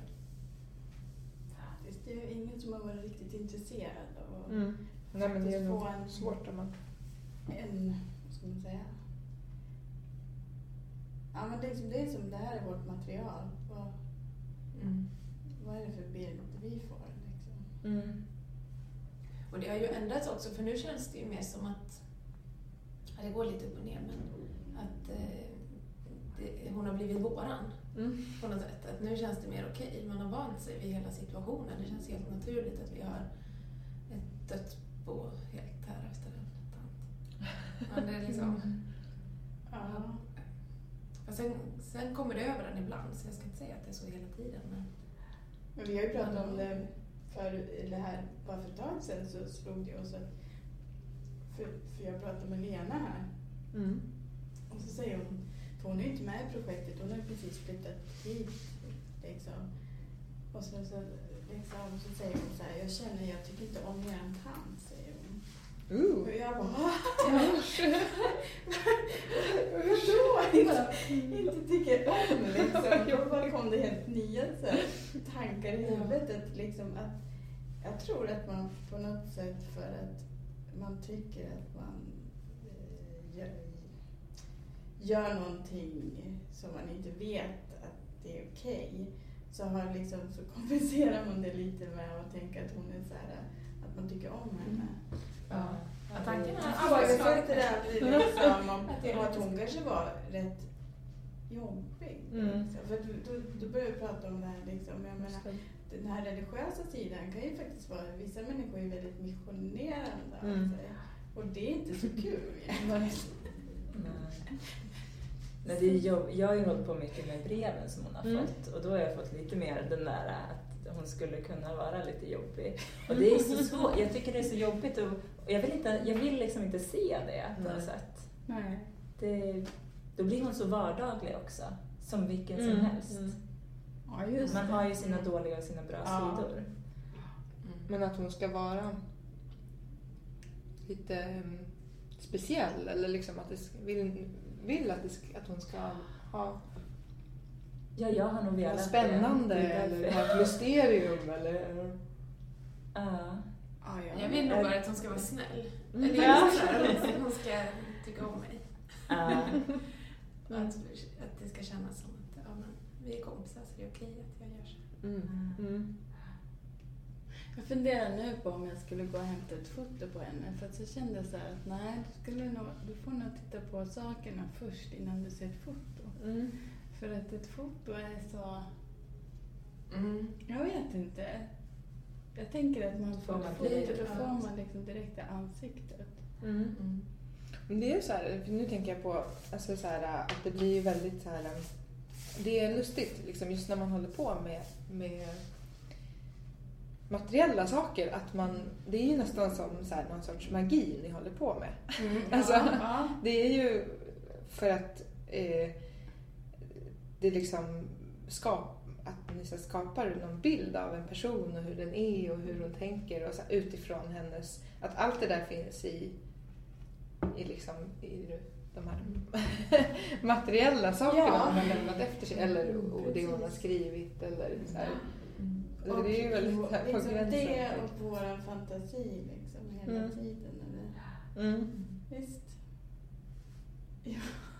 är ingen som har varit riktigt intresserad av Nej, men det är nog svårt om man... vad ska man säga? Ja, men liksom det är som det här är vårt material. Vad är det för bild vi får liksom? Och det har ju ändrats också, för nu känns det ju mer som att det går lite upp och ner, men att hon har blivit våran på något sätt. Att nu känns det mer okej. Man har vant sig vid hela situationen. Det känns helt naturligt att vi har ett dödsbo helt här efter en tant. Men det är liksom... Sen kommer det över den ibland, så jag ska inte säga att det är så hela tiden. Men vi har ju pratat om det bara för ett tag sedan, så slog det oss att... För jag pratade med Lena här. Och så säger hon, för hon är ju inte med i projektet, hon har ju precis flyttat hit liksom. Och så säger hon så här, jag tycker inte om er tant, säger hon. Och jag bara, inte tycker om liksom. Då bara kom det helt nya så här, tankar i huvudet liksom, att jag tror att man på något sätt, för att man tycker att man gör någonting som man inte vet att det är okej, så kompenserar man det lite med att tänka att hon är så här, att man tycker om henne. Tanken är att hon kanske var rätt jobbig. För då börjar vi prata om det här liksom, jag menar, den här religiösa sidan kan ju faktiskt vara, vissa människor är väldigt missionerande och det är inte så kul. Nej, jag har ju hållit på mycket med breven som hon har fått, och då har jag fått lite mer den där att hon skulle kunna vara lite jobbig. Och det är så svårt. Jag tycker det är så jobbigt och jag vill liksom inte se det på något sätt. Nej. Då blir hon så vardaglig också, som vilken som helst. Ja, just man har ju sina dåliga och sina bra sidor. Men att hon ska vara lite speciell, eller liksom att vill att hon ska ha jag har nog velat spännande eller ha ett mysterium eller jag vill nog bara att hon ska vara snäll. Hon ska tycka om mig. Att det ska kännas som att vi är kompisar, så det är okej att jag gör så. Jag funderar nu på om jag skulle gå och hämta ett foto på henne. För att så kände jag så här att nej, du får nog titta på sakerna först innan du ser ett foto. För att ett foto är så... Jag vet inte. Jag tänker att man får ett foto, då får man liksom direkt i ansiktet. Men det är så här, nu tänker jag på alltså så här, att det blir ju väldigt så här, det är lustigt liksom, just när man håller på med materiella saker, att det är ju nästan som så här, någon sorts magi ni håller på med. Det är ju för att det liksom att ni skapar någon bild av en person och hur den är och hur hon tänker och så här, utifrån hennes, att allt det där finns i de här materiella sakerna hon har lämnat efter sig, eller det hon har skrivit eller så här. Och det är ju väldigt på liksom gränsen. Det och vår fantasi liksom hela tiden. Eller? Visst. Ja.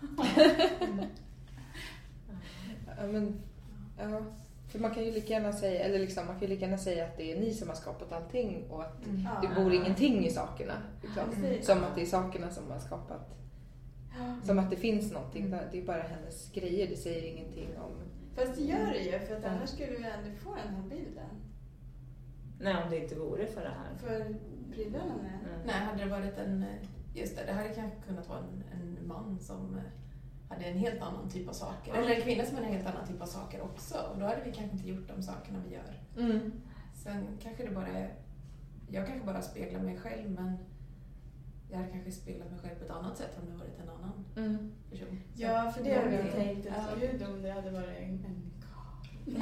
För man kan ju lika gärna säga, eller liksom, man kan ju lika gärna säga att det är ni som har skapat allting och att det bor ingenting i sakerna. Liksom. Som att det är sakerna som har skapat. Som att det finns någonting där. Det är bara hennes grejer, det säger ingenting om... Fast det gör det ju, för att annars skulle vi aldrig få den här bilden. Nej, om det inte vore för det här. För prylarna. Nej, hade det varit just det hade kanske kunnat vara en man som hade en helt annan typ av saker. Eller en kvinna som hade en helt annan typ av saker också. Och då hade vi kanske inte gjort de sakerna vi gör. Sen kanske det bara är... Jag kanske bara speglar mig själv, men jag hade kanske speglat mig själv på ett annat sätt om det varit en annan person. Ja, för det har jag tänkt. Gud, om det hade varit en karl.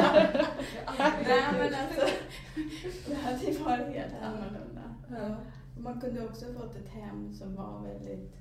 Nej, men alltså, det hade ju varit helt annorlunda. Ja. Man kunde också fått ett hem som var väldigt...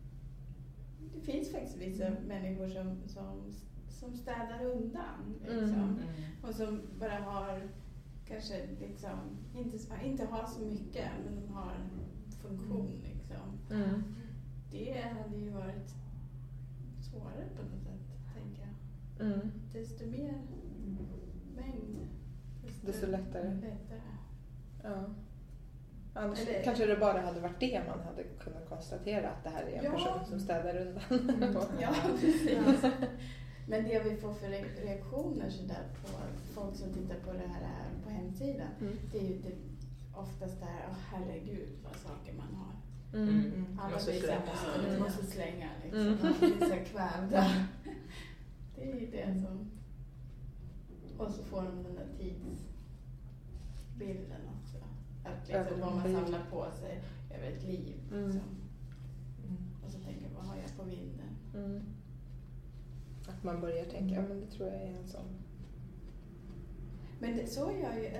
Det finns faktiskt vissa människor som städar undan. Liksom. Och som bara har, kanske liksom, inte har så mycket, men de har funktion. Liksom. Det hade ju varit svårare på något sätt, tänker jag. Desto mer mängd, desto lättare. Ja. Annars kanske det bara hade varit det man hade kunnat konstatera, att det här är en person som städar undan. Ja, precis. Men det vi får för reaktioner så där på folk som tittar på det här på hemsidan, det är ju oftast det här, herregud vad saker man har. Alla vissa måste slänga liksom. Vissa kvävda. Det är ju det som... Och så får de den där tidsbilden också. Att liksom vad man samlar på sig över ett liv. Liksom. Och så tänker jag, vad har jag på vinden? Att man börjar tänka, men det tror jag är en sån. Men det, så gör ju...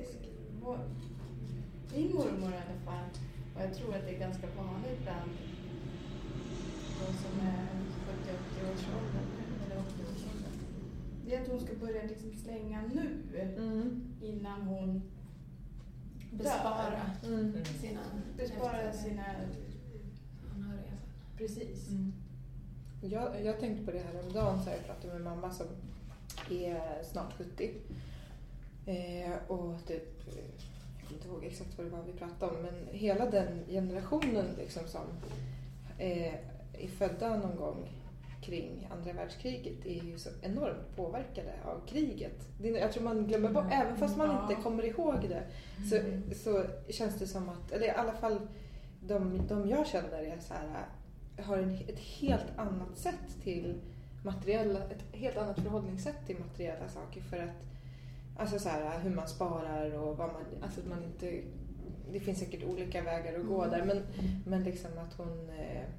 Min mormor i alla fall, och jag tror att det är ganska vanligt bland de som är 70-80 års ålder eller 80-årsåldern. Det är att hon ska börja liksom slänga nu innan hon bespara sina anhöriga. Precis. Jag tänkte på det här om dagen, så jag pratade med mamma som är snart 70. Och typ, jag kommer inte ihåg exakt vad det var vi pratade om, men hela den generationen liksom som är födda någon gång kring andra världskriget är ju så enormt påverkade av kriget. Jag tror man glömmer bort, även fast man inte kommer ihåg det, så känns det som att, eller i alla fall de jag känner är så här, har ett helt annat sätt till materiella, ett helt annat förhållningssätt till materiella saker, för att alltså så här, hur man sparar och vad man, alltså att man inte, det finns säkert olika vägar att gå där, men liksom att hon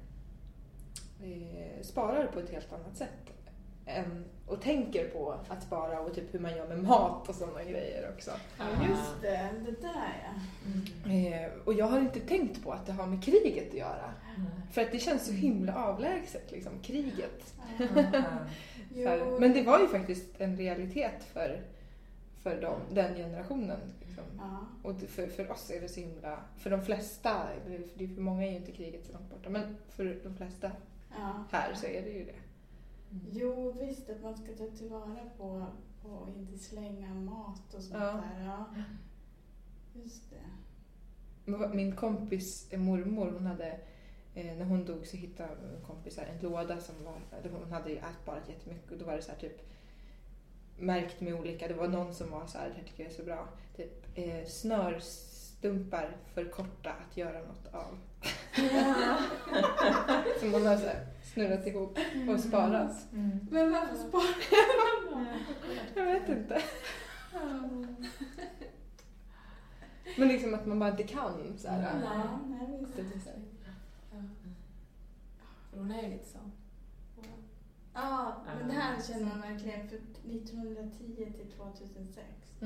sparar på ett helt annat sätt och tänker på att spara och typ hur man gör med mat och sådana grejer också. Ja, just det där ja. Och jag har inte tänkt på att det har med kriget att göra. För att det känns så himla avlägset, liksom, kriget. Men det var ju faktiskt en realitet för den generationen. Liksom. Och för oss är det så himla, för de flesta, för många är ju inte kriget så långt borta, men för de flesta här så är det ju det. Jo, visst att man ska ta tillvara på och inte slänga mat och sånt där. Ja. Just det. Min kompis mormor, hon hade, när hon dog så hittade en kompis en låda som var, hon hade ju ätbarat jättemycket och då var det så här typ märkt med olika, det var någon som var så här, det här tycker jag är så bra, typ snörstumpar för korta att göra något av. Som hon har så här snurrat ihop och sparat. Men varför sparar jag vet inte. Men liksom att man bara inte kan så här. Nej, visst. För hon är ju lite så. Men det här känner man verkligen för 1910 till 2006.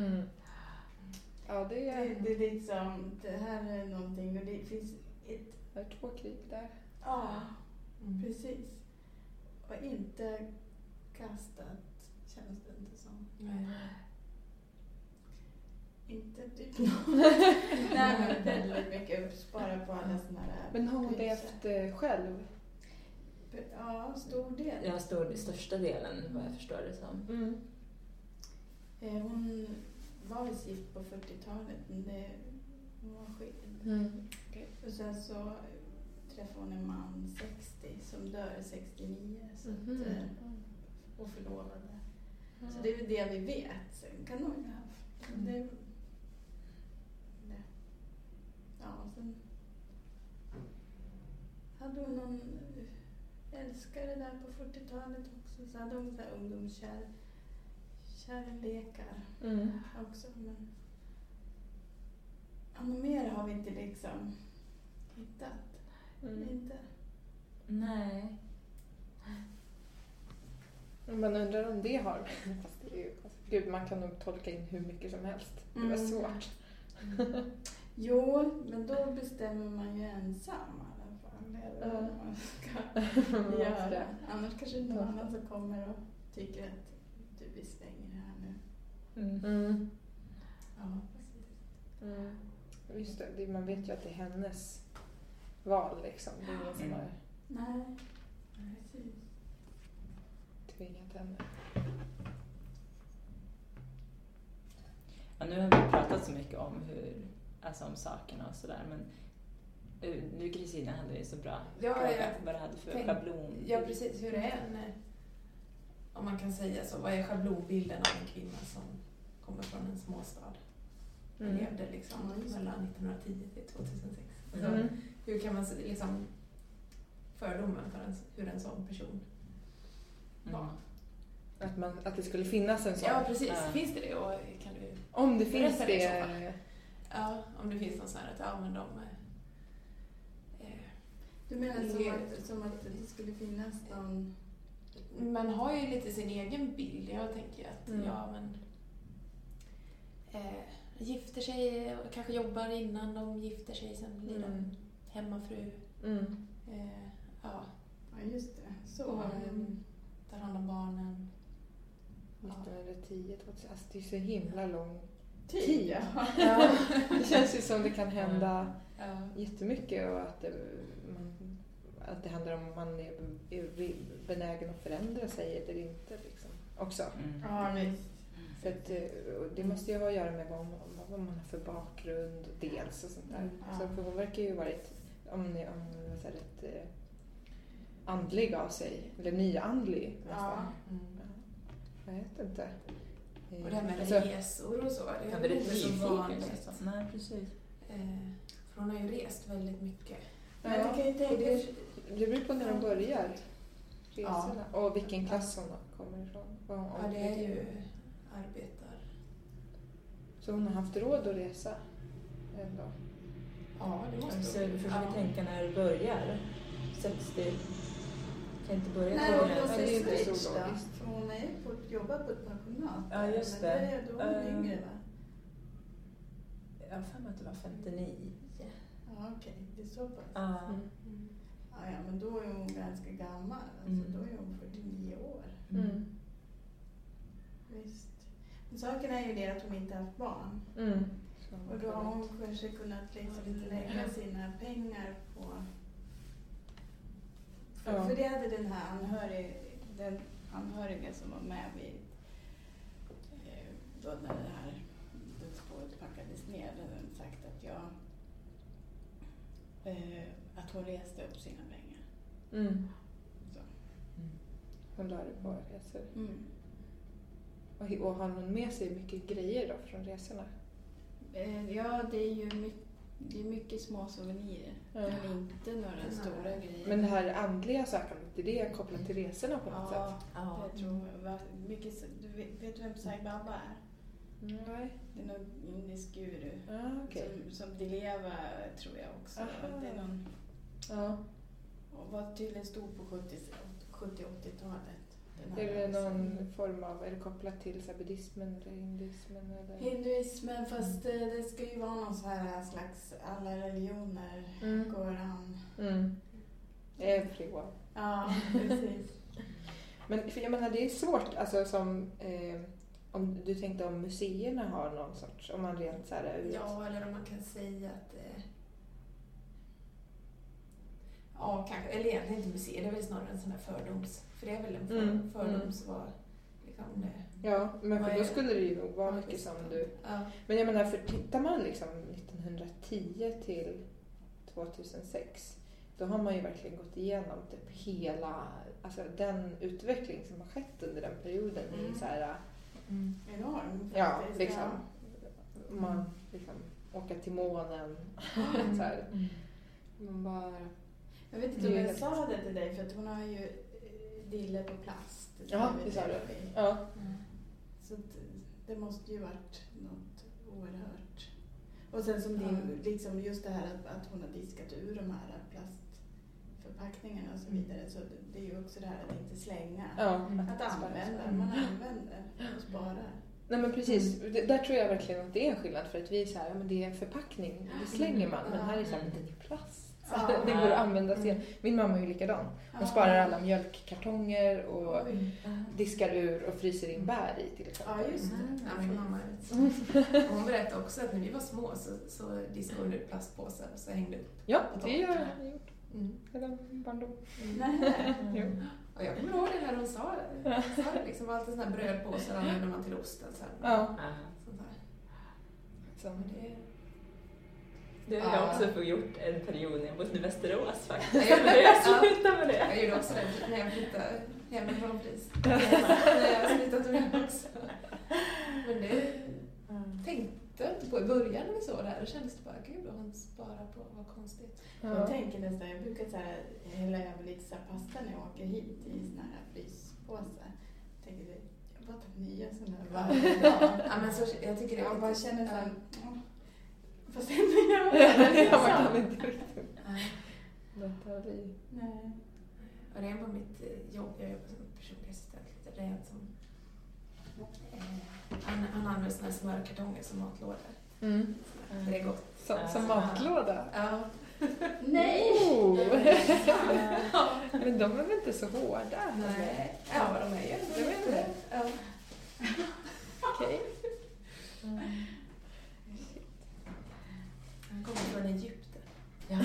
Ja, det är liksom, det här är någonting och det finns det är 2 krig där. Ja, precis. Och inte kastat, känns det inte som. Inte typ nej, men väldigt mycket uppspara på alla såna här. Men har hon levt själv? Ja, stor del. Ja, största delen vad jag förstår det som. Hon var visst gift på 40-talet, men hon var skild. Okay. Och sen så träffade hon en man 60 som dör 69 så att, och förlovade. Så det är väl det vi vet. Sen kan hon ju ha haft. Sen hade hon någon älskare där på 40-talet också. Så hade hon så här ungdomskärlekar också. Men något mer har vi inte liksom hittat. Inte. Nej. Man undrar om det har. Fast det är ju, gud, man kan nog tolka in hur mycket som helst. Det var svårt. Jo, men då bestämmer man ju ensam i alla fall. Eller vad man ska göra. Annars kanske någon annan som kommer och tycker att vi slänger det här nu. Ja, precis. Just det, man vet ju att det är hennes val liksom. Det är ingen som har precis. tvingat henne. Ja, nu har vi pratat så mycket om om sakerna och sådär, men nu Kristina hade det så bra. Vad du hade för schablon. Ja, precis. Hur är en, om man kan säga så, vad är schablonbilden av en kvinna som kommer från en småstad? Levde liksom mellan 1910 till 2006. Hur kan man liksom fördomen för hur en sån person var? Att det skulle finnas en sån. Ja, precis. Finns det? Och kan du om det finns det. Ja, om det finns någon sån här att men de du menar som att det skulle finnas någon. Man har ju lite sin egen bild. Jag tänker att gifter sig och kanske jobbar innan de gifter sig, sen blir de hemmafru. Ja, just det. Så tar hand om barnen. 1910, alltså det är så himla lång tid. Ja. Det känns ju som det kan hända jättemycket och att det handlar om man är benägen att förändra sig eller inte liksom också. För att, det måste ju ha att göra med vad man har för bakgrund dels och sånt där. Så för hon verkar ju varit rätt andlig av sig, eller nyandlig nästan. Jag vet inte. Och det här med resor och så, det är inte så vanligt. Nej, precis. För hon har ju rest väldigt mycket. Det beror på när de börjar resorna och vilken klass hon kommer ifrån. Ja, det är ju Så hon har haft råd att resa ändå. Ja, det måste så du försöker tänka när du börjar. 60. Kan inte börja Nej, då. det är inte inte så logiskt. För hon är jobbar på ett pensionat. Ja, just men det. Då är hon yngre, va? Jag har för mig att det var 59. Ja, okej. Det är så pass. Ja. Ja, men då är hon ganska gammal. Alltså, då är hon 49 år. Visst. Men saken är ju det att hon inte haft barn. Och då har hon kanske kunnat liksom lägga sina pengar på... För det hade den anhöriga som var med vid... Då när det här dödsboet packades ner, hade den sagt att att hon reste upp sina pengar. Så. Hon la det på resor. Och har hon med sig mycket grejer då från resorna? Ja, det är ju mycket små souvenirer. Men inte några stora grejer. Men det här andliga sökandet, är det kopplat till resorna på något sätt? Ja, jag tror mycket. Vet du vem Sai Baba är? Nej. Det är någon indisk guru. Okay. Som Dileva tror jag också. Det är någon... Och var tydligen stor på 70-80-talet. Är det någon form av, är det kopplat till buddhismen eller hinduismen? Eller? Hinduismen, fast det ska ju vara någon så här slags alla religioner går an. Everyone. Ja, precis. Men för jag menar, det är svårt, alltså som om du tänkte om museerna har någon sorts, om man rent så här Ja, eller om man kan säga att ja, kanske, eller egentligen inte museer, det är väl snarare en sån här fördoms, för det är väl en fördoms var liksom det. Ja, men för då skulle det ju nog vara mycket som du. Men jag menar, för tittar man liksom 1910 till 2006, då har man ju verkligen gått igenom typ hela, alltså den utveckling som har skett under den perioden är så här enorm. Ja, liksom man liksom åka till månen så här. Man bara. Jag vet inte om jag sa det till dig, för att hon har ju diller på plast. Ja, det sa du. Ja. Så det måste ju varit något oerhört. Och sen som din, liksom just det här att hon har diskat ur de här plastförpackningarna och så vidare. Så det är ju också det här att inte slänga. Att använda. Man använder och sparar. Nej, men precis, där tror jag verkligen att det är en skillnad, för att vi är så här, men det är en förpackning, det slänger man, men här är så här, det är plast. Det går att använda sig. Min mamma är ju likadan. Hon sparar alla mjölkkartonger och diskar ur och fryser in bär i till exempel. Ja, just det. Ja, min mamma hon berättade också att när vi var små så diskade hon ur plastpåsar och så hängde upp. Ja, det har jag gjort. Hela barndom. Och jag kommer ihåg det när hon sa det. Liksom alltid sådana här brödpåsar använder man till osten sen. Ja. Sånt där. Så det har jag också gjort en period när jag bodde i Västerås faktiskt. Jag slutade med det. Jag gjorde också det när jag flyttade hemifrån pris. Jag slutade med det också. Men det tänkte jag inte på i början när vi såg det här. Då kändes det bara, gud vad hon sparar på, vad konstigt. Jag tänker nästan, jag brukar så här, hälla över lite så här pasta när jag åker hit i såna här fryspåsar. Jag tänker, jag bara tar nya sådana här varje dag. Ja, men så, jag tycker det är jag bara känner så här, fast ändå man kan inte riktigt låta bli. Nej. Och redan på mitt jobb, jag jobbar som personlig assistent, lite rent som han använder såna här smörkartonger som matlådor. Det är gott. Som matlåda? Ja. Nej! Men de är väl inte så hårda? Nej. Ja, de är ju. Det vet jag. Ja. Okej. Han kommer från Egypten. Ja,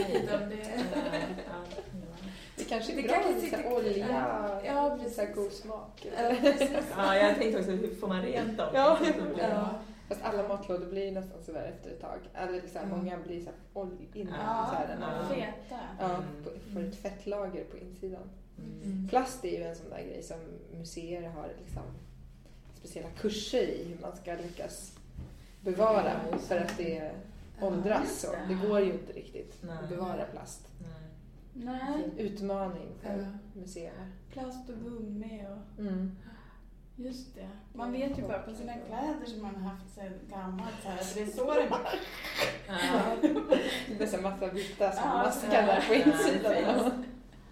det kanske är bra med lite olja, ja, lite god smak. Ja, jag tänkte också, hur får man rent dem? Ja. Fast alla matlådor blir nästan så där efter ett tag. Eller liksom, många blir så här feta. Ja, får ett fettlager på insidan. Plast är ju en sån där grej som museer har liksom speciella kurser i hur man ska lyckas bevara, för att det åldras så. Det går ju inte riktigt att bevara plast. Nej. Utmaning för museer. Plast och gummi och... Just det. Man vet ju bara på sina kläder som man har haft sedan gammalt så här, att det är så det var. Det är så massa vita som maskar där på insidan.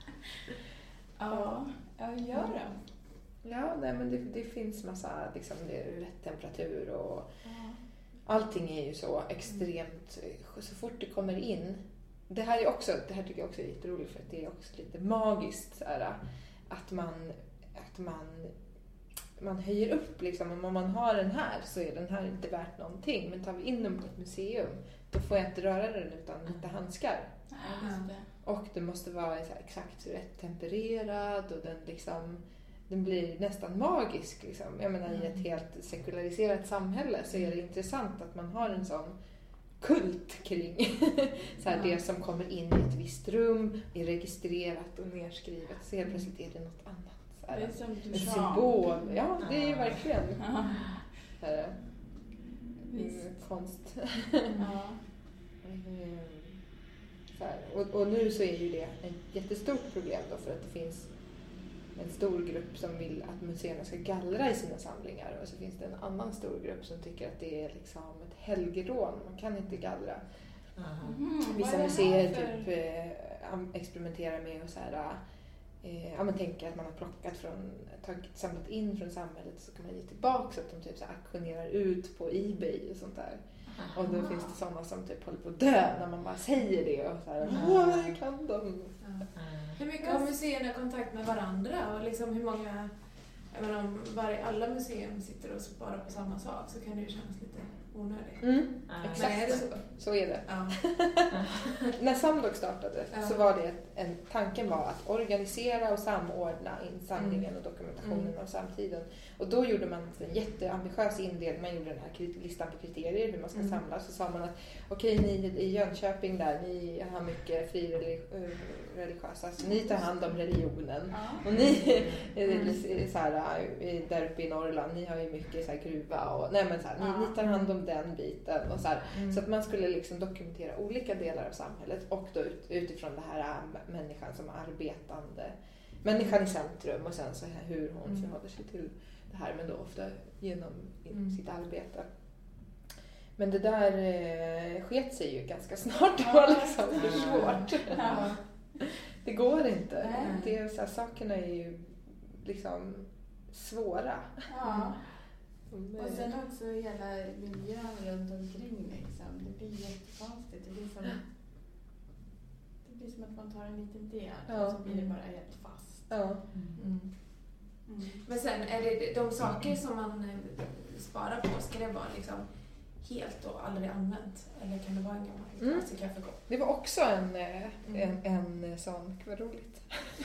Ja, gör det. Ja, nej, men det finns massa, liksom, det är rätt temperatur och allting är ju så extremt, så fort det kommer in. Det här tycker jag också är jätteroligt för att det är också lite magiskt så här, att man höjer upp liksom, om man har den här så är den här inte värt någonting, men tar vi in den på ett museum då får jag inte röra den utan lite handskar. Och det måste vara så här, exakt rätt tempererad och den blir nästan magisk liksom. Jag menar i ett helt sekulariserat samhälle så är det intressant att man har en sån kult kring så här, det som kommer in i ett visst rum är registrerat och nedskrivet så helt plötsligt är det något annat. Så här, det är som en symbol. Ja, det är ju verkligen konst. Så här. Och nu så är ju det ett jättestort problem då för att det finns en stor grupp som vill att museerna ska gallra i sina samlingar och så finns det en annan stor grupp som tycker att det är liksom ett helgerån. Man kan inte gallra. Vissa museer typ experimenterar med och så här, tänker att man har samlat in från samhället så kan man ge tillbaka så att de typ så auktionerar ut på eBay och sånt där. Och då finns det sådana som typ håller på att dö när man bara säger det och så här, kan de? Hur mycket har museerna kontakt med varandra och liksom hur många, jag menar, om alla museum sitter och sparar på samma sak så kan det ju kännas lite onödigt. Exakt, är det så är det. När Samdog startade så var det tanken var att organisera och samordna insamlingen och dokumentationen av samtiden. Och då gjorde man en jätteambitiös indelning. Man gjorde den här listan på kriterier hur man ska samla. Så sa man att okej, ni i Jönköping där, ni har mycket frireligiösa, så ni tar hand om religionen. Och ni så här, där uppe i Norrland, ni har ju mycket så här gruva och ni tar hand om den biten och så här. Så att man skulle liksom dokumentera olika delar av samhället och då utifrån det här människan som arbetande, människan i centrum och sen så här, hur hon förhåller sig till det här, men då ofta genom sitt arbete. Men det där sket sig ju ganska snart och liksom för svårt. Det går inte. Det är så här, sakerna är ju liksom svåra. Och sen också hela miljön runt omkring liksom. Det blir jättekonstigt. Det blir som att man tar en liten del och så blir det bara helt fast. Men sen är det de saker som man sparar på, ska det vara liksom helt och aldrig använt? Eller kan det vara en gammal klassisk kaffekopp? Det var också en sån, vad roligt.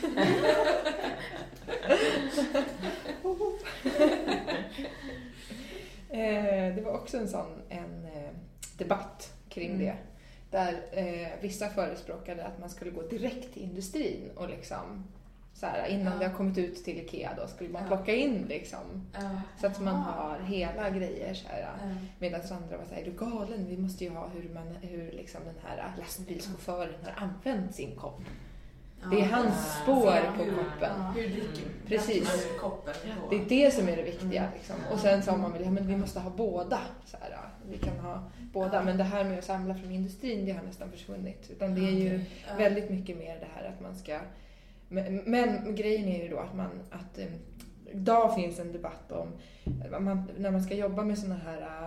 Det var också en debatt kring det. Där vissa förespråkade att man skulle gå direkt till industrin och liksom så här, innan det har kommit ut till Ikea då skulle man plocka in liksom så att man har hela grejer så här. Medan andra var så här, är du galen? Vi måste ju ha hur liksom den här lastbilschauffören har använt sin kopp. Det är hans spår på koppen. Hur dricker precis. koppen på? Det är det som är det viktiga liksom. Och sen sa man väl, men vi måste ha båda så här. Vi kan ha båda, men det här med att samla från industrin, det har nästan försvunnit. Utan det är ju väldigt mycket mer det här att man ska. Men grejen är ju då att idag finns en debatt om när man ska jobba med såna här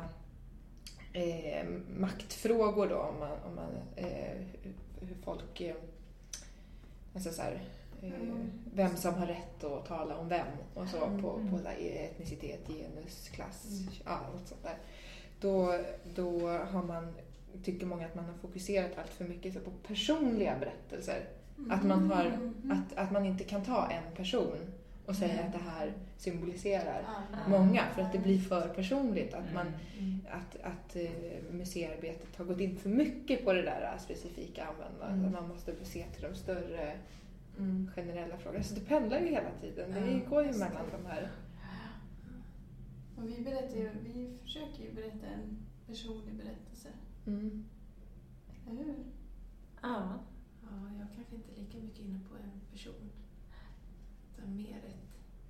maktfrågor då, om man hur folk alltså så här, vem som har rätt att tala om vem och så på etnicitet, genus, klass, allt sånt där. Då har tycker många att man har fokuserat allt för mycket så på personliga berättelser. Att man inte kan ta en person och säga att det här symboliserar många, för att det blir för personligt, att museiarbetet har gått in för mycket på det där specifika användandet. Man måste se till de större generella frågorna. Så det pendlar ju hela tiden. Det går ju mellan de här. Och vi försöker ju berätta en personlig berättelse. Eller hur? Ja, jag kanske inte lika mycket inne på en person. Utan mer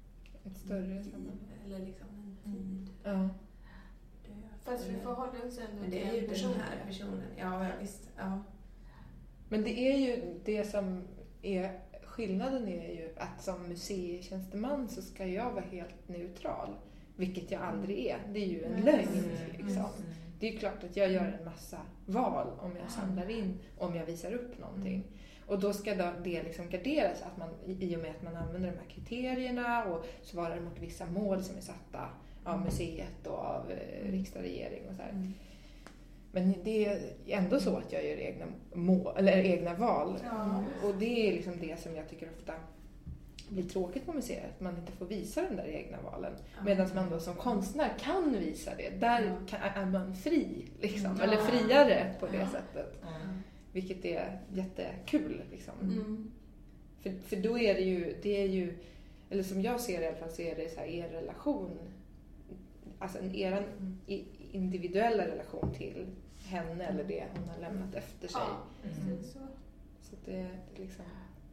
ett större sammanhang. Eller liksom en tid. Ja. Fast vi förhåller oss ändå men det är ju den här personen. Ja, visst. Ja. Men det är ju det som är skillnaden är ju att som museitjänsteman så ska jag vara helt neutral. Vilket jag aldrig är. Det är ju en lögn liksom. Det är ju klart att jag gör en massa val om jag samlar in, om jag visar upp någonting. Och då ska det liksom garderas att man, i och med att man använder de här kriterierna och svarar mot vissa mål som är satta av museet och av riksdag, regering och så här. Men det är ändå så att jag gör egna val. Ja. Och det är liksom det som jag tycker ofta blir tråkigt på museet. Att man inte får visa de där egna valen. Medan man då som konstnär kan visa det. Där är man fri. Liksom, eller friare på det sättet. Vilket är jättekul. Liksom. För då är det är ju, eller som jag ser det i alla fall, så är det så här, er relation. Alltså er individuella relation till henne eller det hon har lämnat efter sig. Så det är liksom...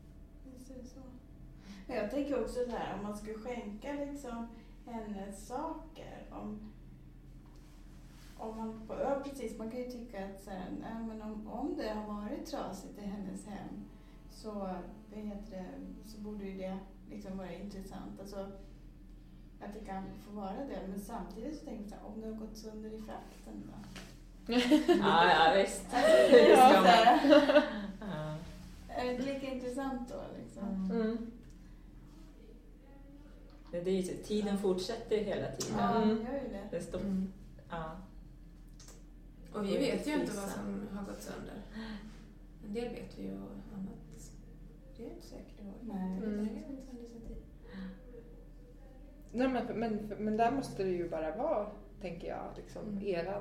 Men jag tänker också så här, om man skulle skänka liksom hennes saker, om man precis, man kan ju tycka att så här, nej, men om det har varit trasigt i hennes hem så borde ju det liksom vara intressant. Alltså, att det kan få vara det, men samtidigt så tänker jag så här, om det har gått sönder i frakten då? Ja, visst. Det är det lika intressant då liksom? Det är ju så, tiden fortsätter hela tiden. Ja, gör ju det. Det står. Ja. Och vi vet ju inte vad som har gått sönder. En del vet vi ju och annat. Det är inte säkert det var. Nej, men där måste det ju bara vara, tänker jag, liksom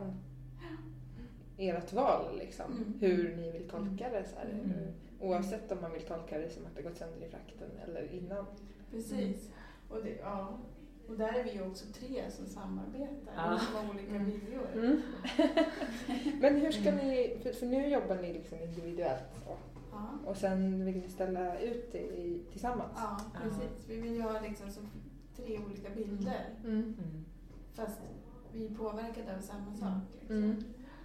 ert val liksom. Hur ni vill tolka det så här. Oavsett om man vill tolka det som att det gått sönder i frakten eller innan. Precis. Och där är vi ju också 3 som samarbetar. Som har olika viljor. Men hur ska ni, för nu jobbar ni liksom individuellt och sen vill ni ställa ut det tillsammans? Ja, precis. Vi vill ju ha liksom som 3 olika bilder. Fast vi är påverkade av samma sak. Liksom.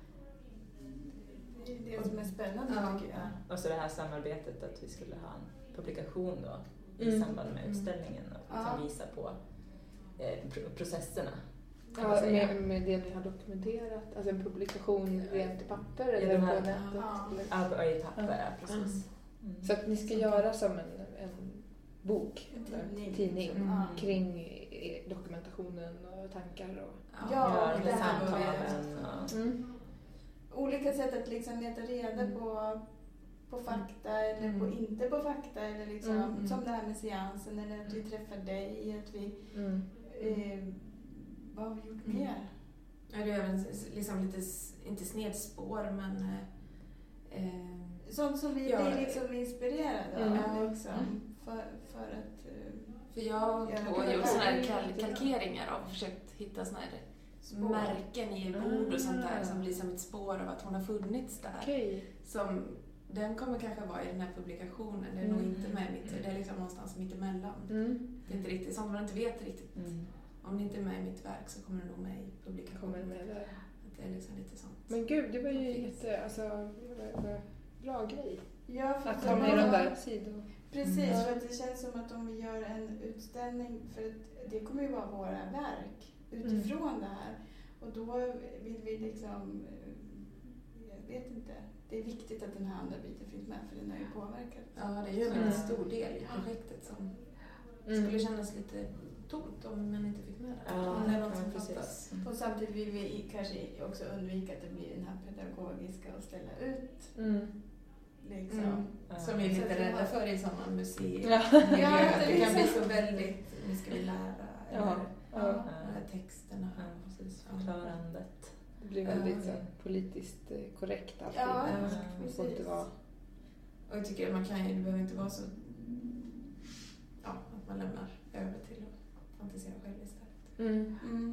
Det är det som är spännande tycker jag. Och så det här samarbetet att vi skulle ha en publikation då i samband med utställningen och liksom visa på processerna. Ja, med det ni har dokumenterat, alltså en publikation rent i papper eller på nätet? Ja, i papper, precis. Så att ni ska göra som en bok, en tidning kring dokumentationen och tankar och med samtalen. Olika sätt att liksom leta reda på fakta eller på inte på fakta eller liksom som det här med seansen eller att vi träffar dig, att vi vad har vi gjort mer? Ja, det är även liksom lite, inte snedspår men sånt som vi blir liksom inspirerade av liksom, för att för jag har gjort såna här kalkeringar och försökt hitta såna här märken i bord och sånt där som blir som ett spår av att hon har funnits där. Som den kommer kanske vara i den här publikationen. Det är nog inte med det är liksom någonstans mitt emellan. Det är inte riktigt sånt man inte vet riktigt. Om det inte är med i mitt verk så kommer det nog med i publikationen. Att det är liksom lite sånt. Men gud, det var ju bra grej. Ja, för att ta med de där sidorna. Precis, för att det känns som att om vi gör en utställning, för att det kommer ju vara våra verk utifrån det här. Och då vill vi liksom, jag vet inte, det är viktigt att den här andra biten finns med för den har ju påverkat. Ja, det är ju en väldigt stor del i projektet som skulle kännas lite tomt om man inte fick med det. Om det är något som fattas. Och samtidigt vill vi kanske också undvika att det blir den här pedagogiska och ställa ut. Liksom. Som vi är lite rädda för i sådana museer. Det kan bli så väldigt, nu ska vi lära. Texterna. Precis, förklarandet. Det blir väldigt politiskt korrekt alltid. Det får inte vara. Och jag tycker att det behöver inte vara så att man lämnar över till att fantisera själv istället.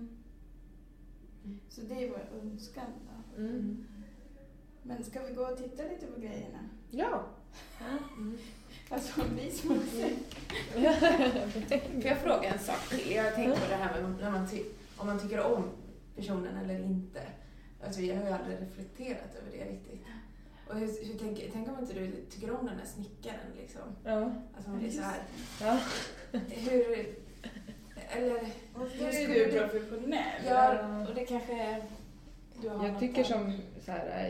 Så det är vår önskan då. Men ska vi gå och titta lite på grejerna? Ja. Alltså vi som Får jag fråga en sak till? Jag har tänkt på det här med när om man tycker om personen eller inte. Alltså jag har ju aldrig reflekterat över det riktigt. Och hur tänk om inte du tycker om den här snickaren liksom? Ja. Alltså om det är så här. Ja. Hur är du professionell? Ja, och det kanske du har. Jag tycker som så här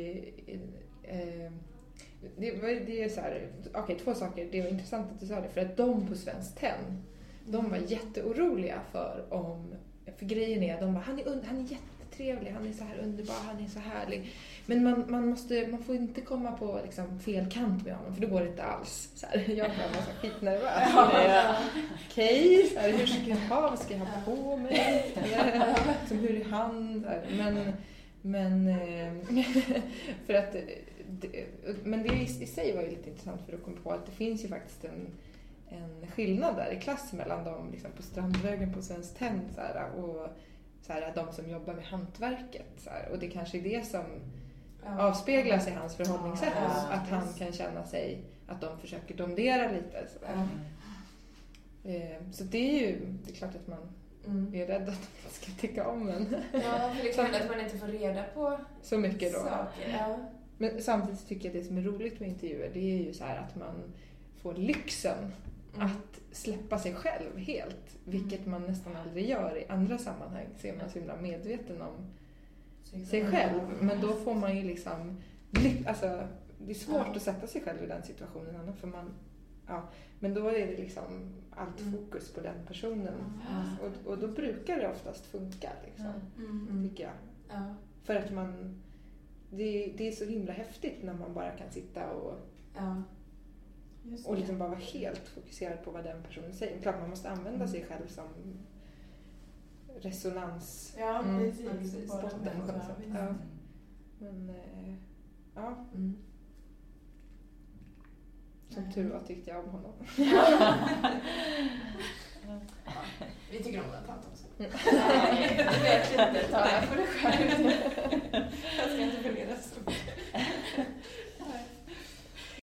det är så här, okej, 2 saker. Det var intressant att du sa det, för att de på Svenskt Tenn, de var jätteoroliga för grejen är, de bara, han är jättetrevlig, han är så här underbar, han är så härlig. Men man får inte komma på liksom fel kant med honom, för då går det inte alls. Så här, jag var så skitnervös. Okej, vad ska jag ha på mig? Som hur är han? Så här, men för att men det i sig var ju lite intressant, för att komma på att det finns ju faktiskt en skillnad där i klass mellan dem liksom på Strandvägen på Svenskt Tenn så här, och så här, de som jobbar med hantverket så här, och det kanske är det som avspeglas i hans förhållningssätt, att han kan känna sig att de försöker domdera lite så där. Så det är klart att man är rädd att man ska tycka om en. Ja, för det kan hända att man inte får reda på så mycket då. Saker, ja. Men samtidigt tycker jag det som är roligt med intervjuer, det är ju så här att man får lyxen att släppa sig själv helt, vilket man nästan aldrig gör i andra sammanhang. Så är man så himla medveten om sig själv, men då får man ju liksom alltså det är svårt att sätta sig själv i den situationen annars, för men då är det liksom allt fokus på den personen. Och då brukar det oftast funka liksom, tycker jag. För att det är så himla häftigt när man bara kan sitta och liksom bara vara helt fokuserad på vad den personen säger. Klart man måste använda sig själv som resonans. Ja, precis. Spotten. Men som tur var tyckte jag om honom. Vi tycker om den tanten också. Nej, jag vet inte. Ta det för dig själv. Jag ska inte förleda